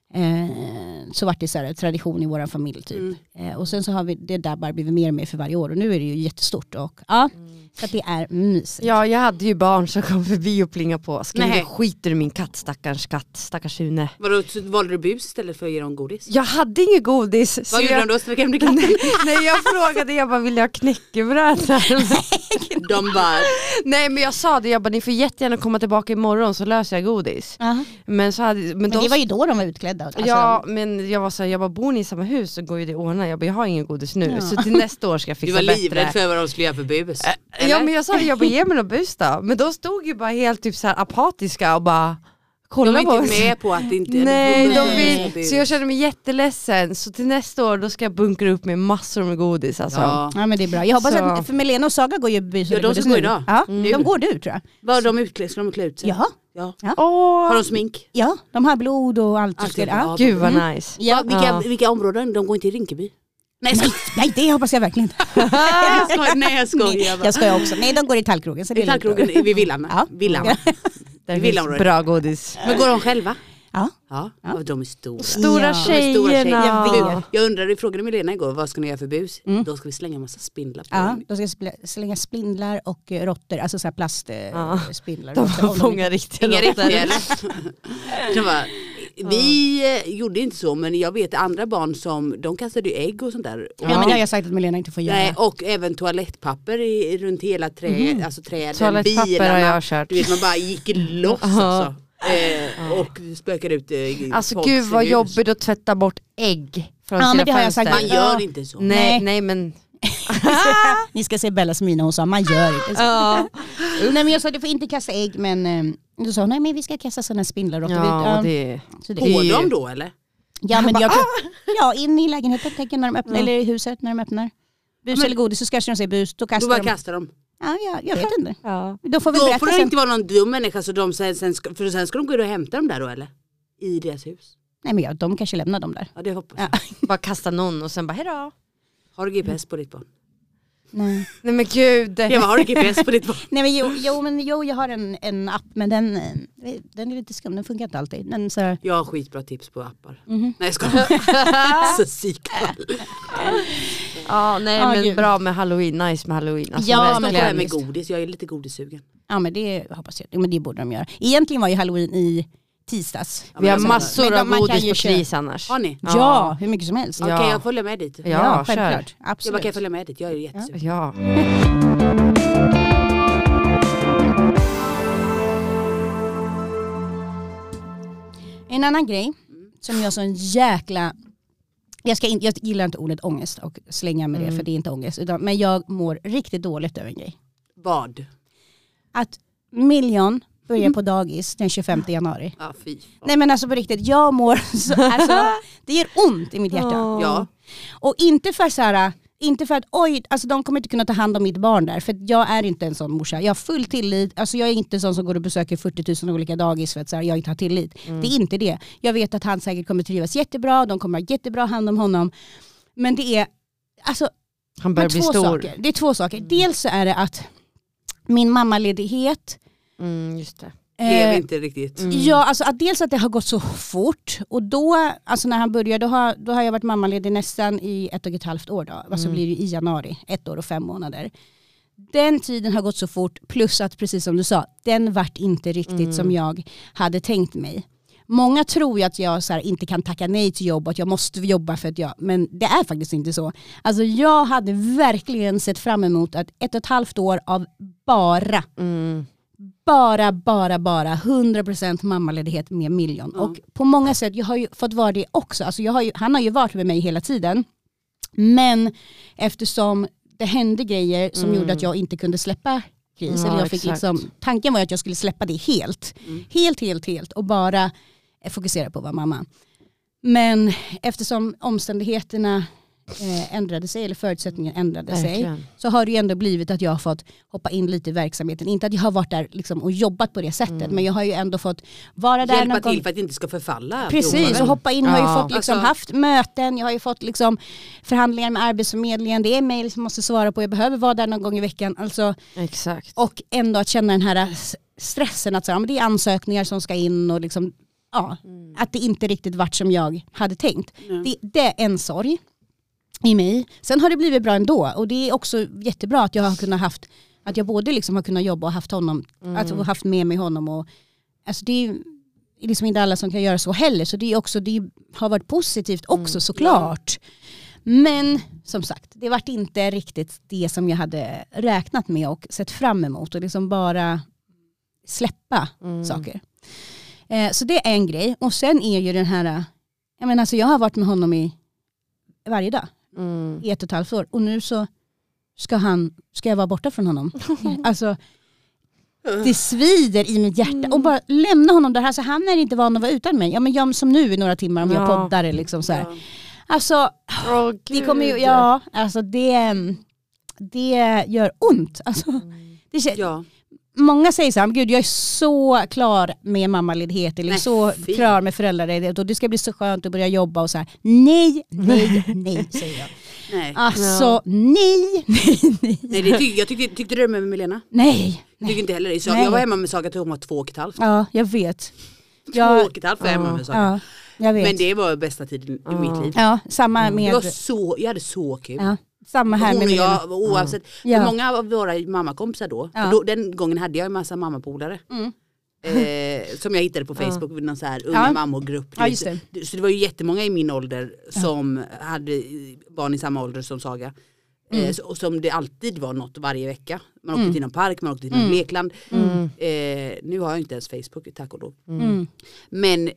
Eh, så vart det så här, tradition i vår familj typ. Mm. Eh, och sen så har vi det där bara blivit mer och mer för varje år. Och nu är det ju jättestort. Och, ja, mm. Så att det är mysigt. Ja, jag hade ju barn som kom förbi och plingade på. Ska Nej. du skiter i min katt, stackars katt, stackars Sune. Vadå, så valde du bus istället för att ge dem godis? Jag hade inget godis. Vad gjorde jag... de då? Stack hem till katten? Nej, jag frågade, jag bara, vill jag ha knäckebröd? De bara... Nej, men jag sa det, jag bara, ni får jättegärna komma tillbaka imorgon så löser jag godis. Uh-huh. Men, så hade, men, men då... det var ju då de var utklädda. Alltså... Ja, men jag var så här, jag bara, bor ni i samma hus så går ju det ordna. Jag bara, jag har ingen godis nu. Ja. Så till nästa år ska jag fixa Du var bättre. livrädd för vad de skulle göra för bus. Äh, ja, men jag sa det, jag bara, ge mig någon bus då. Men de stod ju bara helt typ så här apatiska och bara kolla de på var oss. inte med på att det inte Nej, de de vill... vill, så jag känner mig jätteledsen. Så till nästa år då ska jag bunkra upp med massor med godis alltså. Ja. Ja, men det är bra. Jag hoppas Så. att, för Melena och Saga går ju bus. Ja, de ska gå idag. Ja, Mm. de går du tror jag. Var de utklädda? Ska de klä ut sig? Ja, Ja. Åh, Har de smink? ja, de har blod och allt. Allt Ska, är ja. bra. gud vad Mm. nice. Ja. Va, vilka, Ja. vilka områden? De går inte i Rinkeby? Nej, jag Nej, skojar. nej, det hoppas jag verkligen inte. jag skojar. Nej, jag skojar. Nej, jag ska också. Nej, de går i Tallkrogen. Så det I är lugnt. Tallkrogen vid villan. Ja. villan. Det I finns villaområdet. bra godis. Men går de själva? Ja. Ja, Ja. de är stora. Stora Ja. De är stora tjejerna. tjejer. Jag vet. Jag undrade, jag frågade Milena igår, vad ska ni göra för bus? Mm. Då ska vi slänga en massa spindlar på Ja, dem. de ska spl- slänga spindlar och uh, råttor, alltså så här plastspindlar. Ja. Uh, De fångar riktiga Inga råttor. riktiga eller? De bara, vi eh, gjorde inte så, men jag vet andra barn som, de kastade ju ägg och sånt där. Ja, men det har jag sagt att Milena inte får göra. Nej, och även toalettpapper i, runt hela trä, Mhm. alltså träden, Toalettpapper bilarna. har jag kört. Du vet, man bara gick loss alltså. Eh, och spökade ut eh, Alltså folks gud vad hus. jobbigt att tvätta bort ägg från Ja, sina men det har jag sagt. fönster. Man gör Ja. inte så. Nej, Nej. nej men Ni ska se Bellas min, hon sa man gör inte så. ja. Nej, men jag sa du får inte kasta ägg, men eh, du sa nej men vi ska kasta sådana spindlar. Och Ja, ja, det så det, På Det är ju- dem då eller? ja, men jag, ja, in i lägenheten tänker när de öppnar, Ja. eller i huset när de öppnar. Bus Men- eller godis, så kanske de säger bus, då Då kastar bara de. kastar de. Ja, ja, jag vet inte. Ja. Då får vi Då berätta får det sen. inte vara någon dum människa så de sen, sen ska, för sen ska de gå ut och hämta dem där då eller? I deras hus. Nej, men ja, de kanske lämnar dem där. Ja, det hoppas jag. Ja. Bara kasta någon och sen bara hejdå. Har du G P S på ditt barn? Nej. Nej men gud. Ja, vad har du G P S på ditt barn? Nej, men jo, jo, men jo, jag har en, en app, men den, eh, den är lite skum, den funkar inte alltid. Den, så, här, Jag har skitbra tips på appar. mhm. Nej, jag ska så psykfall. Ja nej Ja, men gud. bra med Halloween, nice med Halloween. Alltså, Ja, Jag men ska få hem med faktiskt. godis, jag är lite godissugen. Ja, men det hoppas jag. Ja, men det borde de göra. Egentligen var ju Halloween i tisdags. Ja, Vi har men jag- massor Men de- av man kan godis ju på köra- kris annars. Har ni? Ja, Ja. hur mycket som helst. Ja. Ja. Kan jag följa med dit? Ja, Ja, kör. självklart. Jag bara Absolut. kan jag följa med dit, jag är jättesugen. Ja. En annan grej som jag så en jäkla... Jag, ska in, jag gillar inte ordet ångest och slänga med det, Mm. för det är inte ångest. Utan, men jag mår riktigt dåligt över en grej. Vad? Att Million börjar på dagis den tjugofemte januari. Ja, fy. Nej, men alltså på riktigt, jag mår så, alltså, det gör ont i mitt hjärta. Åh. Ja. Och inte för så här, inte för att oj, alltså de kommer inte kunna ta hand om mitt barn där, för jag är inte en sån morsa. Jag har full tillit, alltså jag är inte en sån som går och besöker fyrtio tusen olika dagis för att så här, jag inte har tillit. Mm. Det är inte det. Jag vet att han säkert kommer trivas jättebra, de kommer ha jättebra hand om honom. Men det är alltså Han börjar men bli två stor. saker. Det är två saker. Dels så är det att min mammaledighet Mm, just det. Lever eh, inte riktigt. Mm. Ja, alltså att dels att det har gått så fort, och då, alltså när han började, då har, då har jag varit mammaledig nästan i ett och ett halvt år då. Alltså Mm. blir det i januari, ett år och fem månader. Den tiden har gått så fort, plus att precis som du sa, den vart inte riktigt Mm. som jag hade tänkt mig. Många tror ju att jag så här, inte kan tacka nej till jobb, att jag måste jobba för att jag, men det är faktiskt inte så. Alltså jag hade verkligen sett fram emot att ett och ett halvt år av bara Mm. bara, bara, bara hundra procent mammaledighet med Million. Ja. Och på många sätt, jag har ju fått vara det också. Alltså jag har ju, han har ju varit med mig hela tiden. Men eftersom det hände grejer som Mm. gjorde att jag inte kunde släppa kris. Ja, eller jag fick exakt. liksom, tanken var att jag skulle släppa det helt. Mm. Helt, helt, helt. Och bara eh, fokusera på att vara mamma. Men eftersom omständigheterna eh, ändrade sig, eller förutsättningarna ändrade sig, Verkligen. så har det ju ändå blivit att jag har fått hoppa in lite i verksamheten. Inte att jag har varit där liksom och jobbat på det sättet, Mm. men jag har ju ändå fått vara där Hjälpa någon gång. till för att det inte ska förfalla. Precis, och hoppa in. Jag har ju Ja. fått liksom Alltså- haft möten, jag har ju fått liksom förhandlingar med Arbetsförmedlingen, det är mejl som måste svara på, jag behöver vara där någon gång i veckan. Alltså, Exakt. och ändå att känna den här s- stressen att så, ja, men det är ansökningar som ska in och liksom, ja, Mm. att det inte riktigt vart som jag hade tänkt. Mm. Det, det är en sorg i mig. Sen har det blivit bra ändå. Och det är också jättebra att jag har kunnat haft, att jag både liksom har kunnat jobba och haft honom, Mm. alltså haft med mig honom. Och, alltså det är liksom inte alla som kan göra så heller. Så det, är också, det har varit positivt också Mm. såklart. Men som sagt, det vart inte riktigt det som jag hade räknat med och sett fram emot. Och liksom bara släppa Mm. saker. Eh, så det är en grej. Och sen är ju den här, jag menar alltså jag har varit med honom i varje dag. Mm. I ett och ett halvt år. Och nu så ska, han, ska jag vara borta från honom. Alltså det svider i mitt hjärta. Och bara lämna honom där. Alltså, han är inte van att vara utan mig. Ja, men jag som nu i några timmar om jag Ja. poddar. Liksom, så här. Ja. Alltså Åh, det kommer ju, Gud. ja, alltså det, det gör ont. Alltså, det kän- Ja. Många säger så här, gud jag är så klar med mammaledighet eller Nej, så fy. klar med föräldraledighet och det ska bli så skönt att börja jobba och så här. Nej, nej, nej säger jag. Nej. Alltså nej, nej, nej. Nej, det tyck, jag tyckte, tyckte du det med Milena? Nej. Jag tycker inte heller det. Så Nej. jag var hemma med Saga till hon var två och ett halvt. Ja, jag vet. Två Jag, och ett halvt var jag hemma med Saga. ja, jag vet. Men det var bästa tiden i mitt liv. Ja, samma Det var med, så, jag hade så kul. ja, samma här Hon med och Milena. jag, oavsett. Ja. För många av våra mammakompisar då, Ja. för då, den gången hade jag en massa mammapolare. Mm. Eh, som jag hittade på Facebook vid någon så här unga Ja. mammogrupp. Ja, just det. Så det var ju jättemånga i min ålder som hade barn i samma ålder som Saga. Mm. Eh, så- och som det alltid var något varje vecka. Man åkte till någon park, man åkte till någon lekland. Eh, nu har jag inte ens Facebook, tack och lov. Mm. Men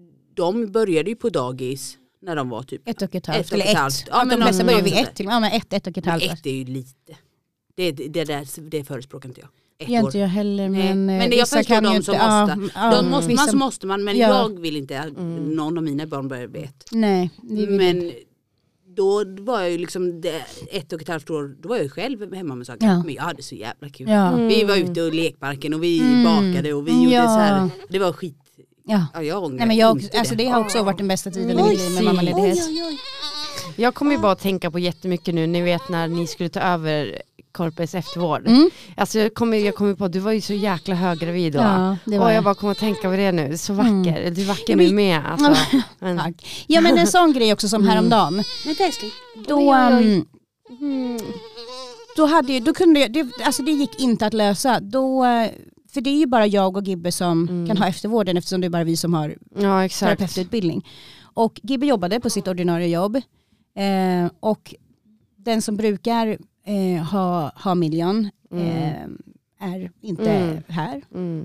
de började ju på dagis när de var typ Ett och ett halvt. Ett och Eller ett ett. halvt. Ja, Ja, men de flesta någon- börjar vid någon ett till. Ja, men ett, ett och ett halvt. ett är ju lite. Det, det, det, där, det förespråkar inte jag. Ett Det gör år. inte jag heller. Nej, Men, men, eh, det jag vissa förstår kan ju de inte. som Ja, måste. ja, de måste vissa- man så måste man, men Ja. jag vill inte att någon av mina barn börjar vid ett. Nej, det vill jag inte. Men då var jag ju liksom det, ett och ett halvt år, då var jag ju själv hemma med saker. Ja. Men jag hade så jävla kul. Ja. Vi var ute och lekparken och vi Mm. bakade och vi gjorde Ja. så här. Det var skit. Ja. Ja, jag ångrar Nej, men jag, inte alltså, det har också varit den bästa tiden i Oj, mitt liv med mammaledighet. Jag kommer ju bara att tänka på jättemycket nu, ni vet när ni skulle ta över Korpes eftervård. Mm. Alltså jag kommer, jag kommer på, du var ju så jäkla höggravid då. Ja, det var och jag. jag bara kommer att tänka på det nu, så vacker. Mm. Du är vacker Ja, men- nu med. Alltså. Men, Tack. Ja, men en sån grej också som häromdagen. Men älskling. Då, Oj, oj, oj. um, mm. då, hade, ju- då kunde jag, det, alltså det gick inte att lösa. Då, eh, för det är ju bara jag och Gibbe som Mm. kan ha eftervården eftersom det är bara vi som har Ja, exakt. terapeututbildning. Och Gibbe jobbade på sitt ordinarie jobb. Eh, och den som brukar eh, ha, ha miljon eh, är inte Mm. här. Mm.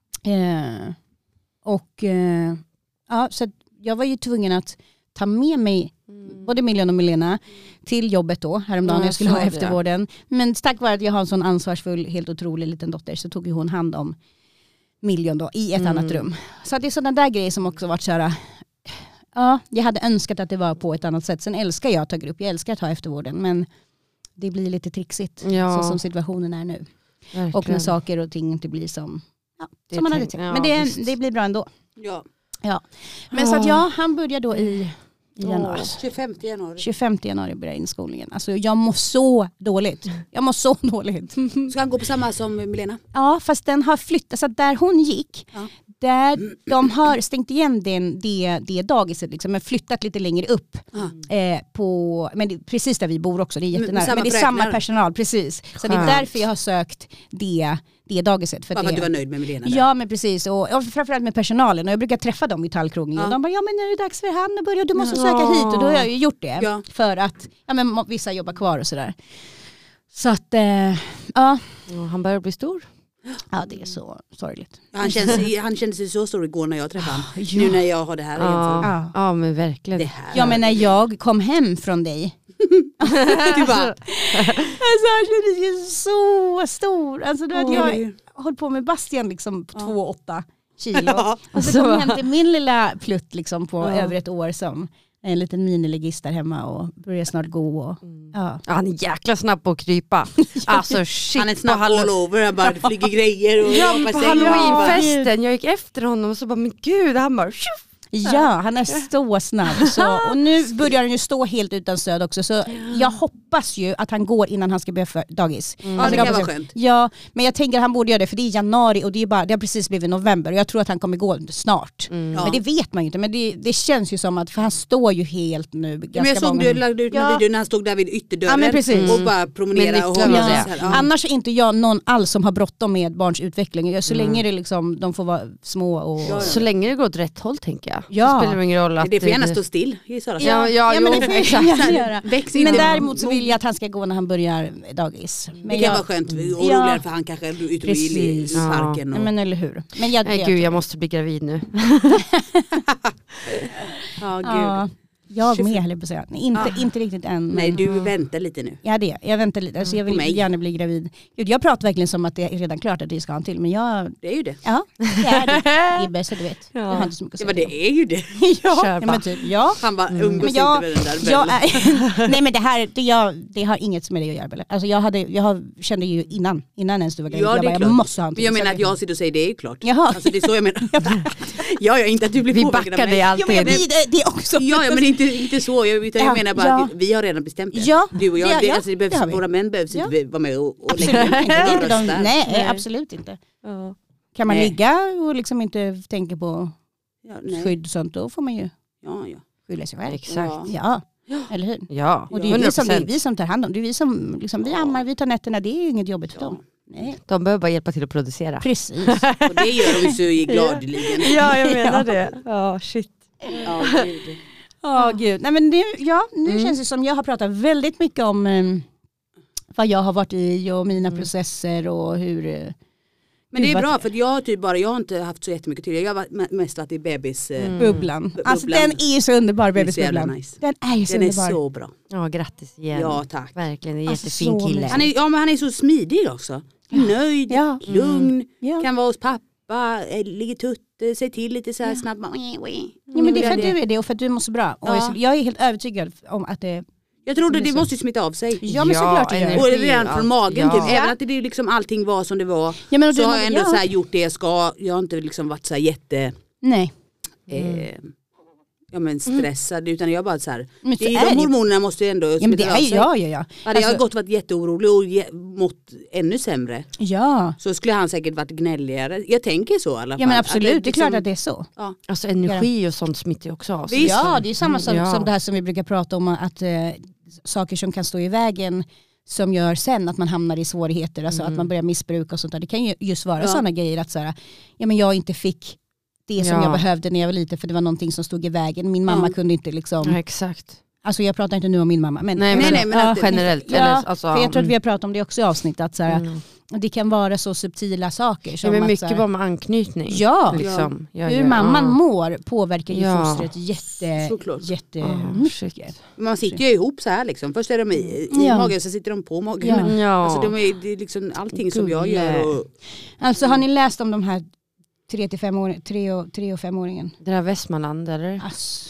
Eh, och eh, ja, så att jag var ju tvungen att ta med mig både Miljon och Milena till jobbet då häromdagen Ja, när jag skulle jag ha såg det. eftervården. Men tack vare att jag har en sån ansvarsfull, helt otrolig liten dotter så tog ju hon hand om Miljon då i ett Mm. annat rum. Så det är sådana där grejer som också varit så här. Ja, jag hade önskat att det var på ett annat sätt. Sen älskar jag att ta grupp, jag älskar att ha eftervården. Men det blir lite trixigt Ja. så som situationen är nu. Verkligen. Och när saker och ting inte blir som, ja, Det som man hade tänk- tänkt. ja, Men det, visst. det blir bra ändå. Ja. Ja. Men så att ja, han börjar då i, i januari. tjugofemte januari. tjugofemte januari börjar inskolningen. Alltså jag mår så dåligt. Jag mår så dåligt. Ska han gå på samma som Milena? Ja, fast den har flyttat. Så att där hon gick, Ja. där de har stängt igen den, det, det dagiset liksom, men flyttat lite längre upp. Ja. Eh, på, men det, precis där vi bor också, det är Men- jättenära. men Men, samma det är samma fröknar? personal, precis. Så det är Skönt. därför jag har sökt det, det dagiset. För Bara för att det, du var nöjd med Milena där. ja men precis, och, och framförallt med personalen. Och jag brukar träffa dem i tallkrogen. Ja. Och de bara, ja men nu är det dags för han att börja, du måste Ja. söka hit. Och då har jag ju gjort det. Ja. För att ja, men, må- vissa jobbar kvar och sådär. Så att, eh, ja. Ja, han börjar bli stor. ja det är så sorgligt. Han, känns, han kände sig så stor igår när jag träffade honom. Ja. Nu när jag har det här. Ja, Ja. Ja. ja men verkligen. Det här. Ja men när jag kom hem från dig. Du bara, Alltså han kändes ju så stor. Alltså du vet, jag Oj. höll på med Bastian liksom på Ja. två komma åtta kilo. Ja. Och så Så- kom jag hem till min lilla plutt liksom på Ja. över ett år som en liten minilegist där hemma och börjar snart gå. Och, ja. Ja, han är jäkla snabb på att krypa. Alltså shit. han är snabb på hallo- all over, han bara det flyger grejer och Ja, hoppar på sängen. halloweenfesten. Jag gick efter honom och så bara, men gud, han bara tjuff. Ja, han är så snabb. Så, och nu börjar han ju stå helt utan stöd också. Så jag hoppas ju att han går innan han ska börja för dagis. Mm. Alltså, ja, det kan vara skönt. Ja, men jag tänker att han borde göra det för det är januari och det, är bara, det har precis blivit november. Och jag tror att han kommer gå snart. Mm. Men det vet man ju inte. Men det, det känns ju som att, för han står ju helt nu. Men jag såg du lade ut en video när han stod där vid ytterdörren ja, och bara promenerade. Och ja. Ja. Ja. Annars är inte jag någon alls som har bråttom med barns utveckling. Så mm. länge det liksom, de får vara små. Och... Ja, ja. Så länge det går åt rätt håll tänker jag. Ja. Det spelar ingen roll att det får gärna stå still. Ja, ja, ja, ja men det får jag göra. Men däremot så vill jag att han ska gå när han börjar dagis. Men det kan jag... vara skönt och roligare för han kanske är ute i parken. Och... Ja, men eller hur. Men jag, Nej, gud, jag måste bli gravid nu. Ja, gud. Ja. Jag med, höll jag på att säga. Inte, ah. inte riktigt än. Nej, du väntar lite nu. Ja, det. Jag väntar lite. Alltså, jag vill mm. gärna bli gravid. Jag pratar verkligen som att det är redan klart att det ska ha en till. Men jag... Det är ju det. Ja, det är det. Ibbe, så du vet. Ja. Jag har inte så mycket att säga. Ja, men det är ju det. ja, ja, men typ, ja. Han bara umgås mm. jag, inte med den där jag är, Nej, men det här det, jag, det har inget med det att göra. Bella. Alltså, jag, hade, jag har, kände ju innan, innan ens du var gravid. Ja, jag, bara, jag måste ha en till. Men jag menar att jag sitter och säger det är ju klart. Jaha. Alltså, det är så jag menar. ja, jag inte att du blir Vi backar det alltid. Ja, men det, det är också. Ja, ja, men inte, inte så. Jag, utan jag menar bara ja. att vi har redan bestämt det. Ja, du och jag, ja, det, ja, alltså det behövs, det våra män behövs ja. inte vara med och, och lägga inte de, nej, nej, absolut inte. Ja. Kan man nej. ligga och liksom inte tänka på ja, skydd och sånt, då får man ju ja, ja. skylla sig själv. Exakt. Ja. Ja, eller hur? Ja, och det är vi som, det är vi som tar hand om. Det är vi som liksom, vi ammar, vi tar nätterna. Det är ju inget jobbigt för ja. dem. Nej. De behöver bara hjälpa till att producera. Precis. Och det gör de så i gladeligen. Ja, jag menar det. Ja, shit. Ja, gud. Ja, oh, gud. Nej, men nu, ja, nu mm. känns det som jag har pratat väldigt mycket om um, vad jag har varit i och mina mm. processer och hur... Uh, men det är bra för jag har typ bara, jag har inte haft så jättemycket till. Jag har varit mest varit i bebis... Mm. Bubblan. B- alltså den är ju så underbar, bebisbubblan. Nice. Den är ju så den underbar. Den är så bra. Ja, grattis igen. Ja, tack. Verkligen, en alltså, jättefin kille. Han är, ja, men han är så smidig också. Nöjd, ja. lugn, mm. ja. kan vara hos pappa, ligger tutt, säg till lite så här ja. snabbt. Ja, men det är för att du är det och för att du mår så bra. Ja. Och jag är helt övertygad om att det... Jag tror det, det måste ju smitta av sig. Ja, men såklart det gör. Och redan från magen ja. typ. Även att det liksom allting var som det var. Ja, men så du, har jag ändå ja. så här gjort det jag ska. Jag har inte liksom varit så här jätte... Nej. Eh, ja men stressad. Mm. Utan jag bara så här... Men det är, de hormonerna måste ju ändå ja, men det är, ja, ja, ja. Hade alltså, jag gått varit jätteorolig och ge, mått ännu sämre. Ja. Så skulle han säkert varit gnälligare. Jag tänker så i alla fall. Ja men absolut, det, det är klart liksom, att det är så. Ja. Alltså energi och sånt smittar ju också av sig. Ja, det är samma sak mm, ja. som det här som vi brukar prata om. Att eh, saker som kan stå i vägen som gör sen att man hamnar i svårigheter. Alltså mm. att man börjar missbruka och sånt där. Det kan ju just vara ja. sådana grejer att så här, ja men jag inte fick det som ja. jag behövde när jag var liten för det var någonting som stod i vägen. Min mamma ja. kunde inte liksom... Ja, exakt. Alltså jag pratar inte nu om min mamma. Men, nej, men, nej, men ja, generellt. Ja, eller, alltså, för jag tror att vi har pratat om det också i avsnittet. Att så här, mm. det kan vara så subtila saker. Som ja, men att, mycket så här, bara med anknytning. Ja, liksom. ja. hur ja, mamman ja. mår påverkar ju ja. fostret jätte, jätte oh, mycket. Man sitter ju ihop så här liksom. Först är de i, i ja. magen så sitter de på magen. Ja. Men, ja. alltså, de är, det är liksom allting som jag gör. Och... Alltså har ni läst om de här tre till fem år, tre och, tre och femåringen? Det där Västmanland eller? Alltså.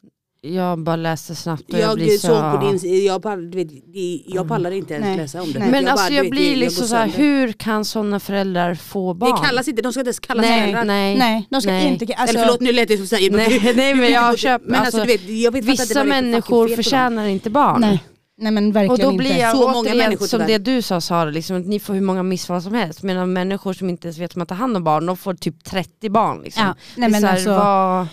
Jag bara läste snabbt och jag, jag blir så... så på din, jag, pallar, du vet, jag pallar inte ens Nej. läsa om det. Nej. Men jag alltså bara, jag vet, blir jag liksom så här, hur kan sådana föräldrar få barn? Det kallas inte, de ska inte ens kallas nej, föräldrar. Nej, nej, de ska nej. inte... Alltså, eller förlåt, nu lät det som säger nej, nej, men jag köper... Men alltså, alltså, du vet, jag vet vissa att det människor förtjänar inte barn. Nej. Nej men verkligen och då blir inte. jag så många återigen människor som tyvärr. det du sa Sara, liksom, att ni får hur många missfall som helst. Medan människor som inte ens vet hur man tar hand om barn, de får typ trettio barn. Liksom. Ja, nej, men här, alltså, vad...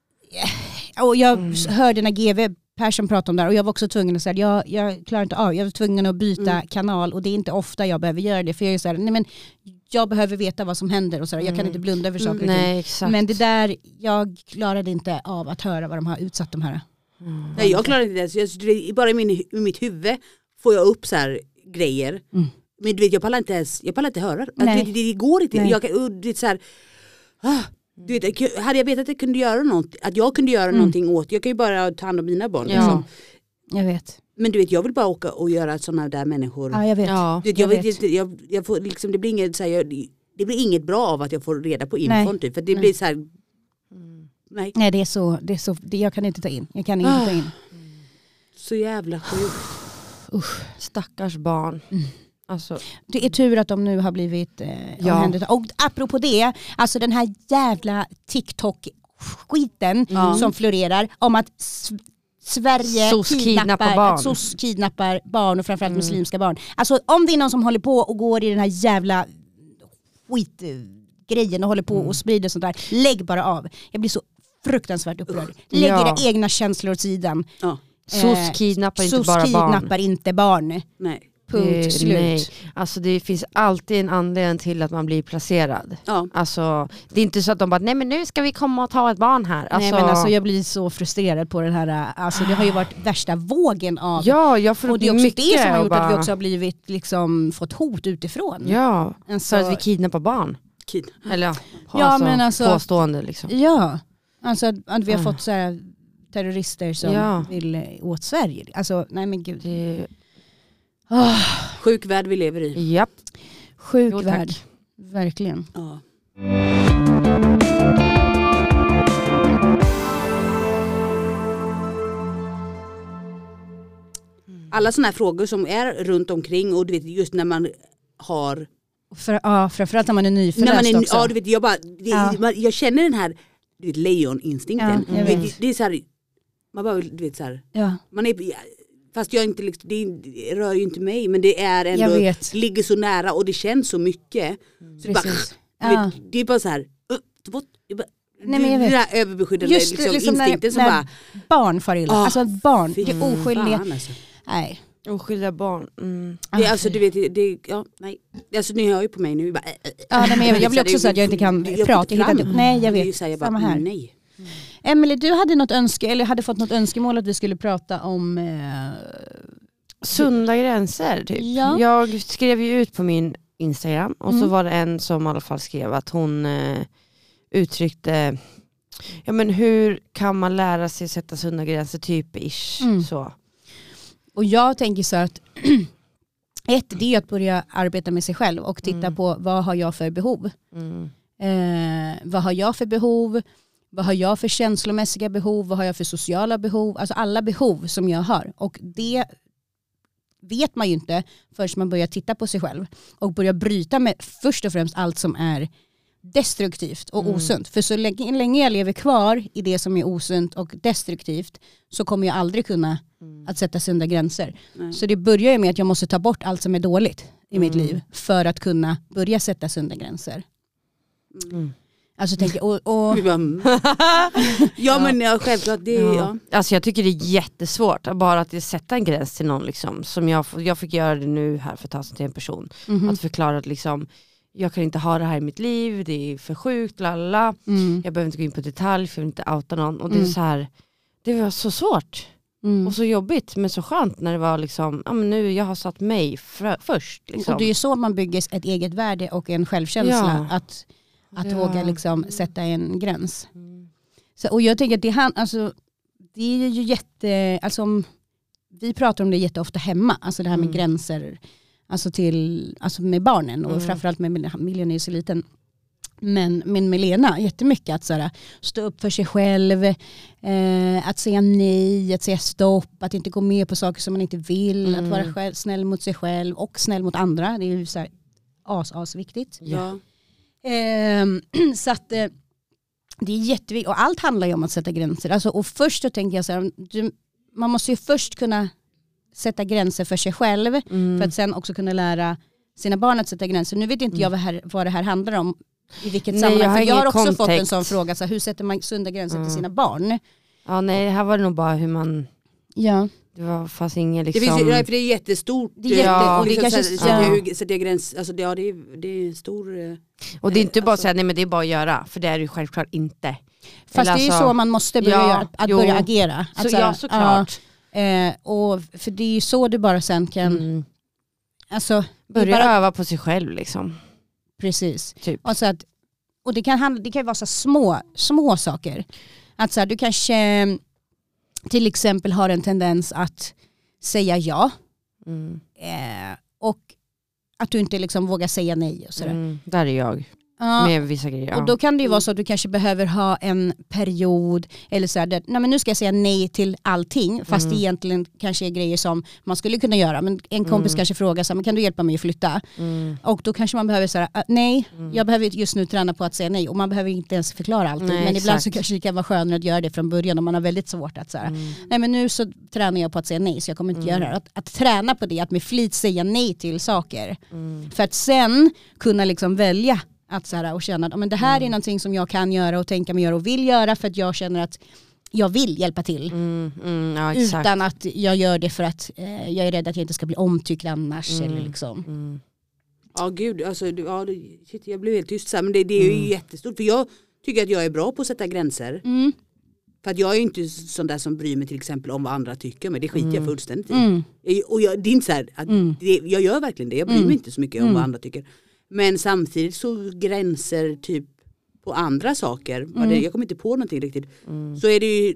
och jag mm. hörde när G V Persson pratade om det här och jag var också tvungen att säga jag, jag klarar inte av, jag var tvungen att byta mm. kanal och det är inte ofta jag behöver göra det för jag är så här, nej men jag behöver veta vad som händer och så här, jag kan inte blunda för saker. Nej, exakt. Men det där, jag klarade inte av att höra vad de har utsatt de här. Mm. Nej, jag klarar inte det. Så jag, bara i, min, i mitt huvud får jag upp så här grejer. Mm. Men du vet, jag pallar inte ens, jag pallar inte höra. Alltså, det, det, det går inte. Jag, det är så här, ah, du vet, hade jag vetat att jag kunde göra något, att jag kunde göra mm. någonting åt, jag kan ju bara ta hand om mina barn. Ja. Liksom. Jag vet. Men du vet, jag vill bara åka och göra sådana där människor. Ja, jag vet. Ja. Du vet, jag, jag vet. vet jag, jag får, liksom, det blir inget så här, jag, det blir inget bra av att jag får reda på infon typ, för det nej. blir så här. Mm. Nej. Nej, det är så, det är så det, jag kan inte ta in. Jag kan inte ah. ta in. Så jävla sjukt. Usch, stackars barn. Mm. Alltså. Det är tur att de nu har blivit eh, ja. omhändertagna. Och apropå det, alltså den här jävla TikTok skiten mm. som florerar om att s- Sverige Sos kidnappar, kidnappar barn. att S O S kidnappar barn och framförallt Mm. muslimska barn. Alltså om det är någon som håller på och går i den här jävla skitgrejen och håller på Mm. och sprider sånt där, lägg bara av. Jag blir så fruktansvärt upprörd. Lägg Ja. era egna känslor åt sidan. Ja. S O S kidnappar inte S O S bara kidnappar barn. inte barn. Nej. Punkt Eh, slut. Nej. Alltså det finns alltid en anledning till att man blir placerad. Ja. Alltså det är inte så att de bara, nej men nu ska vi komma och ta ett barn här. Alltså, Nej men alltså jag blir så frustrerad på den här, alltså det har ju varit värsta vågen av. ja, jag får och det är också mycket det som har gjort bara, att vi också har blivit liksom fått hot utifrån. Ja, Alltså, för att vi kidnappar barn. Kid. Eller ja, Ja, alltså, men alltså- påstående liksom. Ja, alltså att, att vi har Ah. fått så här terrorister som Ja. vill eh, åt Sverige. Alltså nej men gud. Det, Oh, Sjuk värld vi lever i. japp. sjuk Jo, tack. värld. Verkligen. Ja. Alla såna här frågor som är runt omkring och du vet just när man har För, ja, framförallt när man är när nyförlöst man är, också. ja, du vet, jag, bara, det, Ja. man, jag känner den här du vet, lejoninstinkten. Ja, jag Du vet. vet, det är så här, man bara du vet så här, Ja. man är, fast jag är inte liksom, det, det rör ju inte mig men det är Jag ändå vet. ligger så nära och det känns så mycket. Så det, bara, Precis. du Ja. vet, det är bara så här uh, what? Jag bara, Nej, men jag vet. den där överbeskyddande Just liksom, liksom instinkten när, som när bara barn far illa. Ah, alltså barn, fy det är oskyldiga. fan, alltså. Nej. Oskyldiga barn. Mm. Det är alltså du vet det, det ja nej. Alltså ni hör ju på mig nu bara, äh, äh, Ja, nej, men jag, jag blir också så att jag inte kan jag får prata. Jag hittar fram. inte, nej jag Det är ju vet. så här, jag bara, Samma här. nej. Emily, du hade något önske, eller hade fått något önskemål att vi skulle prata om eh, Sunda gränser typ. Ja. Jag skrev ju ut på min Instagram och så Mm. var det en som i alla fall skrev att hon eh, uttryckte ja men hur kan man lära sig sätta sunda gränser typ ish Mm. så. och jag tänker så att ett, det är att börja arbeta med sig själv och titta Mm. på vad har jag för behov. Mm. Eh, vad har jag för behov? Vad har jag för känslomässiga behov? Vad har jag för sociala behov? Alltså alla behov som jag har. Och det vet man ju inte förrän man börjar titta på sig själv. Och börjar bryta med först och främst allt som är destruktivt och Mm. osunt. För så länge, länge jag lever kvar i det som är osunt och destruktivt så kommer jag aldrig kunna Mm. att sätta sunda gränser. Nej. Så det börjar ju med att jag måste ta bort allt som är dåligt i mitt Mm. liv för att kunna börja sätta sunda gränser. Mm. Alltså tänker och, och Vi bara, mm. ja men ja, självklart det Ja. ja. Alltså jag tycker det är jättesvårt att bara att sätta en gräns till någon liksom, som jag, jag fick göra det nu här för att ta sig till en person. mhm. Att förklara att liksom, jag kan inte ha det här i mitt liv, det är för sjukt, lalla. Mm. Jag behöver inte gå in på detalj för jag vill inte outa någon. Och det är Mm. så här, det var så svårt Mm. och så jobbigt men så skönt när det var liksom, ja men nu jag har satt mig fr- först. Liksom. Och det är ju så man bygger ett eget värde och en självkänsla. Ja. Att, att Ja. våga liksom sätta en gräns. Mm. Så, och jag tänker att det, han, alltså, det är ju jätte... Alltså, om- vi pratar om det jätteofta hemma. Alltså det här med Mm. gränser. Alltså, till, alltså med barnen och Mm. framförallt med Milena är ju så liten. Men min Milena, jättemycket att såhär, stå upp för sig själv, eh, att säga nej, att säga stopp, att inte gå med på saker som man inte vill, Mm. att vara själv, snäll mot sig själv och snäll mot andra. Det är ju så här as, as viktigt. Ja. Eh, så att eh, det är jätteviktigt och allt handlar ju om att sätta gränser. Alltså, och först då tänker jag så här, du, man måste ju först kunna sätta gränser för sig själv Mm. för att sen också kunna lära sina barn att sätta gränser. Nu vet inte jag vad, här, vad det här handlar om. I vilket Nej, sammanhang. jag har För jag har ingen också fått en kontext. sån fråga. Så här, hur sätter man sunda gränser Mm. till sina barn? Ja nej, här var det nog bara hur man, Ja. det var fast ingen Det liksom. finns ju, ja, för det är jättestort. Det är jätte- ja, och det liksom, kanske- så här, ja. så hur- så det är gräns, alltså det, ja, det är det är en stor eh, Och det är inte bara att alltså- säga nej men det är bara att göra, för det är det ju självklart inte. Fast Eller det är ju alltså- så man måste börja Ja, göra. Att, att jo. börja agera. Att Så, så här, ja såklart. ja, eh, och för det är ju så du bara sen kan... Mm. Alltså, det är Börja bara, öva på sig själv liksom. precis. Typ. Och, så att, och det kan, handla, det kan ju vara så små, små saker. Att så här, du kanske till exempel har en tendens att säga ja. Mm. Eh, och att du inte liksom vågar säga nej. Och så där. Mm. Där är jag. Ja. Med vissa grejer. Ja. Och då kan det ju vara så att du kanske behöver ha en period eller så här, där, nej men nu ska jag säga nej till allting fast Mm. det egentligen kanske är grejer som man skulle kunna göra, men en kompis Mm. kanske frågar så här, men kan du hjälpa mig att flytta? Mm. Och då kanske man behöver säga nej, Mm. jag behöver just nu träna på att säga nej, och man behöver inte ens förklara allting, Nej, men exakt. ibland så kanske det kan vara skönare att göra det från början om man har väldigt svårt att så här, Mm. nej men nu så tränar jag på att säga nej så jag kommer inte Mm. göra det. Att, att träna på det, att med flit säga nej till saker. Mm. För att sen kunna liksom välja att så här, och känna att ja, men det här Mm. är någonting som jag kan göra och tänka mig göra och vill göra för att jag känner att jag vill hjälpa till. Mm. Mm. Ja, exakt. Utan att jag gör det för att eh, jag är rädd att jag inte ska bli omtyckt annars. Mm. Eller liksom. Mm. Ja gud, alltså, du- ja, det, shit, jag blev helt tyst så här, men det, det är ju Mm. jättestort. För jag tycker att jag är bra på att sätta gränser. Mm. För att jag är ju inte sån där som bryr mig till exempel om vad andra tycker, men det skiter jag Mm. fullständigt i. Mm. Jag- Och jag, det är inte så här, att Mm. det, jag gör verkligen det, jag bryr mig Mm. inte så mycket om Mm. vad andra tycker. Men samtidigt så gränser typ på andra saker, vad Mm. det, jag kommer inte på någonting riktigt, Mm. så är det ju,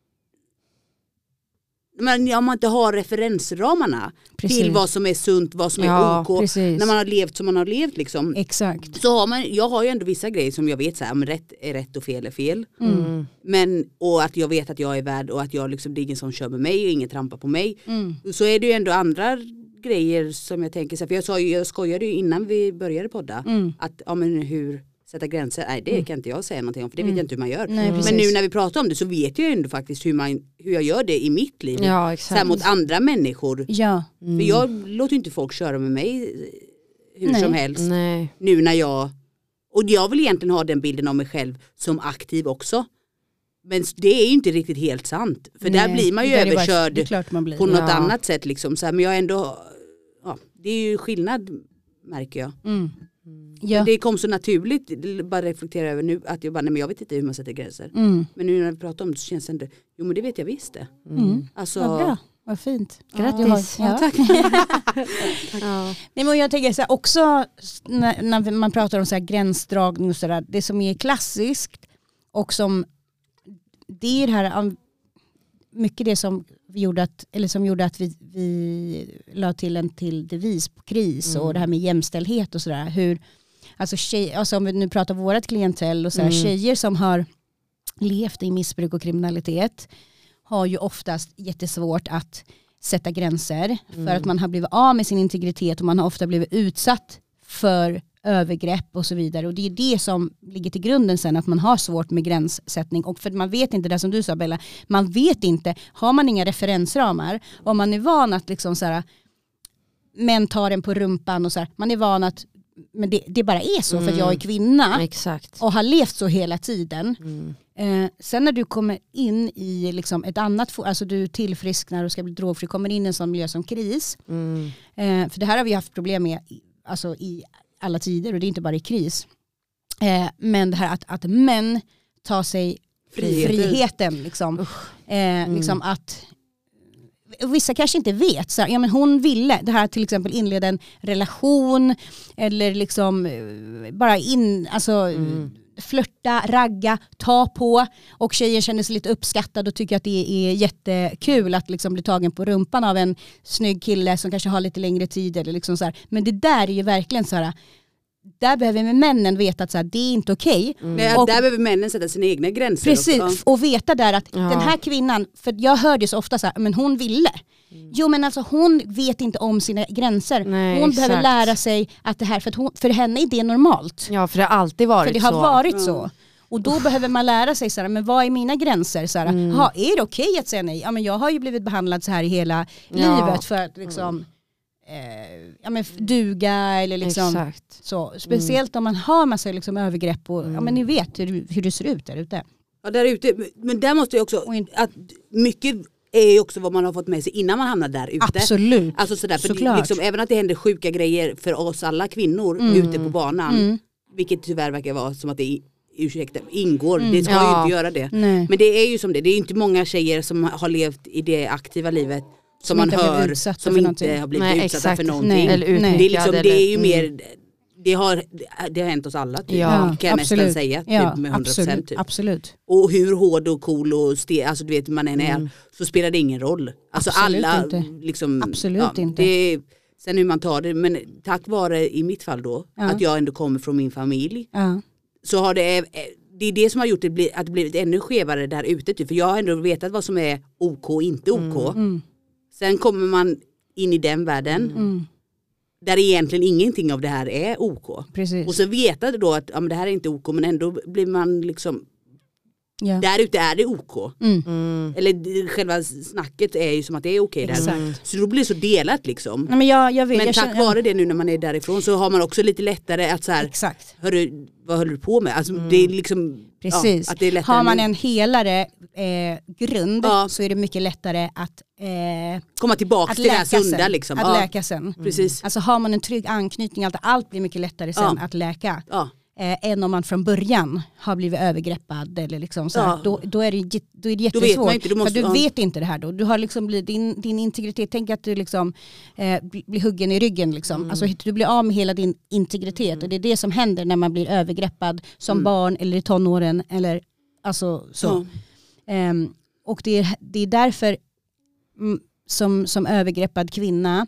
men om man inte har referensramarna Precis. till vad som är sunt, vad som Ja, är OK, precis. när man har levt som man har levt liksom. Exakt. Så har man, jag har ju ändå vissa grejer som jag vet så här, men rätt är rätt och fel är fel. Mm. Men, och att jag vet att jag är värd och att jag liksom, det är ingen som kör med mig och ingen trampar på mig. Mm. Så är det ju ändå andra grejer som jag tänker så här, för jag, sa ju, jag skojade ju innan vi började podda Mm. att ja, men hur sätta gränser, nej det Mm. kan inte jag säga någonting om för det Mm. vet jag inte hur man gör. Nej, precis. Men nu när vi pratar om det så vet jag ju ändå faktiskt hur, man, hur jag gör det i mitt liv. Ja, Så här exakt. mot andra människor. Ja. Mm. För jag låter ju inte folk köra med mig hur Nej. som helst. Nej. Nu när jag, och jag vill egentligen ha den bilden av mig själv som aktiv också. Men det är ju inte riktigt helt sant. För där Nej, blir man ju det är bara- överkörd det är klart man blir. på något Ja. annat sätt liksom. Så här, men jag ändå, ja, det är ju skillnad märker jag. Mm. Ja. Det kom så naturligt, bara reflektera över nu, att jag bara, nej men jag vet inte hur man sätter gränser. Mm. Men nu när vi pratar om det så känns det inte, jo men det vet jag visst det. Mm. Alltså, Vad bra, vad fint. Grattis. Du har- Ja, tack. Ja. Nej, men jag tänker så här, också när, när man pratar om så här gränsdragning och sådär, det som är klassiskt och som det är det här um, mycket det som vi gjorde att, eller som gjorde att vi, vi la till en till devis på kris Mm. och det här med jämställdhet och sådär, hur alltså, tjej, alltså om vi nu pratar om vårat klientell och sådär, Mm. tjejer som har levt i missbruk och kriminalitet har ju oftast jättesvårt att sätta gränser Mm. för att man har blivit av med sin integritet och man har ofta blivit utsatt för övergrepp och så vidare. Och det är det som ligger till grunden sen, att man har svårt med gränssättning. Och för man vet inte, det som du sa Bella, man vet inte, har man inga referensramar, om man är van att liksom så här, män tar en på rumpan och så här, man är van att, men det, det bara är så för att jag är kvinna Exakt. och har levt så hela tiden. Mm. Eh, sen när du kommer in i liksom ett annat, fo- alltså du tillfrisknar och ska bli drogfri, kommer in i en sån miljö som kris. Mm. Eh, för det här har vi haft problem med i- alltså i alla tider och det är inte bara i kris. Eh, men det här att, att män tar sig Friheter. friheten. Liksom, eh, Mm. liksom att vissa kanske inte vet. Så här, ja, men hon ville det här, till exempel inleda en relation eller liksom eh, bara in, alltså Mm. flörta, ragga, ta på, och tjejen känner sig lite uppskattad och tycker att det är jättekul att liksom bli tagen på rumpan av en snygg kille som kanske har lite längre tid eller liksom så här. Men det där är ju verkligen så här, där behöver männen veta att så här, det är inte okej. Nej, Och- där behöver männen sätta sina egna gränser Precis, också. och veta där att Ja. den här kvinnan, för jag hörde så ofta så här, men hon ville. Jo men alltså hon vet inte om sina gränser. Nej, hon exakt. behöver lära sig att det här, för, att hon, för henne är det normalt. Ja, för det har alltid varit För det har så. varit så. Och då behöver man lära sig så här, men vad är mina gränser? Så här, Mm. "Ha, är det okej att säga nej? Ja, men jag har ju blivit behandlad så här i hela Ja. livet för att liksom, eh, ja, men duga eller liksom Exakt. så. Speciellt om man har massa liksom övergrepp och Mm. ja, men ni vet hur, hur det ser ut där ute. Ja, där ute. Men där måste jag också, Och in- att mycket är ju också vad man har fått med sig innan man hamnar där ute. Absolut. Alltså sådär, för Såklart. liksom, även att det händer sjuka grejer för oss alla kvinnor Mm. ute på banan, Mm. vilket tyvärr verkar vara som att det i- ursäkta, ingår, Mm. det ska Ja. ju inte göra det. Nej. Men det är ju som det, det är inte många tjejer som har levt i det aktiva livet som, Som man inte har blivit hör, utsatta som för inte någonting. har blivit Nej, utsatta exakt. för någonting. Nej. Eller utnyttjad. Det är, liksom, det är ju eller- mer, det har, det har hänt oss alla typ, Ja, kan jag nästan absolut. säga, typ, Ja, med hundra procent absolut, typ. absolut. Och hur hård och cool och ste, alltså du vet man än är, Mm. så spelar det ingen roll. Alltså Absolut alla inte. liksom, Absolut ja, inte. Det, Sen hur man tar det, men tack vare i mitt fall då, ja. att jag ändå kommer från min familj, ja. så har det, det är det som har gjort det att det blivit ännu skevare där ute. För jag har ändå vetat vad som är OK och inte OK. Mm. Sen kommer man in i den världen Mm. där egentligen ingenting av det här är OK. Precis. Och så vetade då att ja, men det här är inte OK, men ändå blir man liksom, Ja. där ute är det OK. Mm. Mm. Eller själva snacket är ju som att det är okej där. Exakt. Så då blir det så delat liksom. Nej, men jag, jag vet, Men jag tack känner, vare det nu när man är därifrån så har man också lite lättare att så här, exakt. hörru, vad håller du på med? Alltså det är liksom, Precis. Ja, att det är lättare har man nu. en helare eh, grund Ja. så är det mycket lättare att, eh, komma tillbaka att till det här läka sunda sen. liksom. Att Ja, läka sen. precis. Alltså har man en trygg anknytning, allt, allt blir mycket lättare sen Ja. att läka. Ja. Eh, än om man från början har blivit övergreppad eller liksom så här, Ja. då, då är det, jät- då är det Då vet jättesvårt. man inte, du måste- för du ja. vet inte det här då. Du har liksom blivit, din, din integritet, tänk att du liksom eh, blir blir huggen i ryggen liksom. Mm. Alltså, du blir av med hela din integritet och det är det som händer när man blir övergreppad som Mm. barn eller i tonåren eller alltså så. Ja. Ehm, och det är, det är därför mm, som, som övergreppad kvinna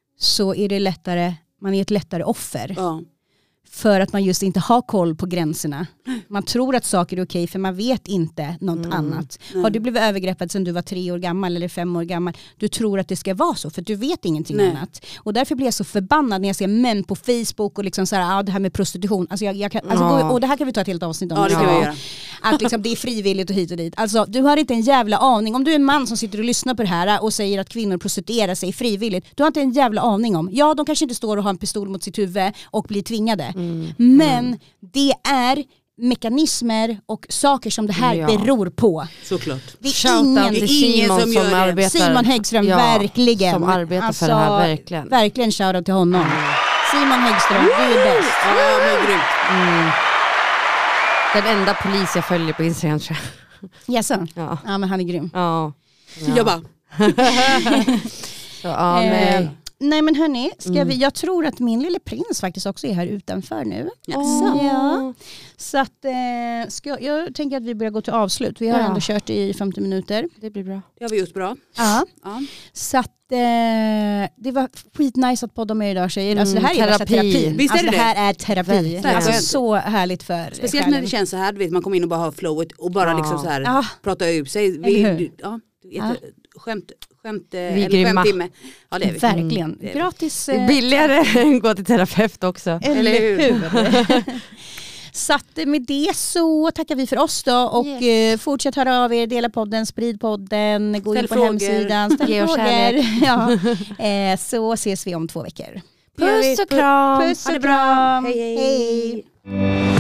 så är det lättare, man är ett lättare offer. Ja. För att man just inte har koll på gränserna. Man tror att saker är okej för man vet inte något Mm. annat. Nej. Har du blivit övergreppad sedan du var tre år gammal eller fem år gammal, du tror att det ska vara så för du vet ingenting Nej. annat. Och därför blir jag så förbannad när jag ser män på Facebook och liksom så här, ja, det här med prostitution. Alltså jag, jag kan, alltså, Ja. och, och det här kan vi ta ett helt avsnitt om. Ja, det kan Ja. vi göra. Att liksom, det är frivilligt och hit och dit. Alltså, du har inte en jävla aning. Om du är en man som sitter och lyssnar på det här och säger att kvinnor prostituerar sig frivilligt, du har inte en jävla aning om. Ja, de kanske inte står och har en pistol mot sitt huvud och blir tvingade. Mm. Men det är mekanismer och saker som det här Ja. beror på. Såklart. Det är Shoutout ingen... till Det är ingen Simon som som, gör det. arbetar. Simon Häggström, Ja, verkligen. Som arbetar för det här, verkligen. Verkligen shoutout till honom. Simon Häggström, du är bäst. Ja, men grymt. Mm. Den enda polis jag följer på Instagram tror jag. Jaså? Ja. Ja, men han är grym. Ja. Ja. Jag bara, Så, ja, men, Eh, nej men hörni, ska Mm. vi, jag tror att min lille prins faktiskt också är här utanför nu. jaså. Ja. Så att, eh, ska, jag tänker att vi börjar gå till avslut. Vi har Ja. ändå kört i femtio minuter. det blir bra. Det har vi gjort bra. Ja. Ja. Så att, eh, det var skitnice att podda med er idag tjejer. Alltså det här är Mm, värsta terapi. terapin. Visst är alltså, det det här är terapi. Verkligen. Alltså, Ja. så härligt för Speciellt själen. när det känns så här, du vet, man kommer in och bara har flowet och bara Ja. liksom så här Ja. prata ut sig. Eller Vi, hur? du, ja, jätte, skämt, skämt, eh, är eller grymma. skämtimme. Ja, det är vi. Verkligen. det är vi. Gratis. Det är eh, billigare än att gå till terapeut också. Eller Eller hur? Så att med det så tackar vi för oss då och Yes. eh, fortsätt höra av er, dela podden, sprid podden, gå Ställ in på frågor. hemsidan, ställ Ge oss frågor. kärlek. Ja. Eh, så ses vi om två veckor. Puss och kram! Puss Ha det och bra. kram! Hej, hej. Hej.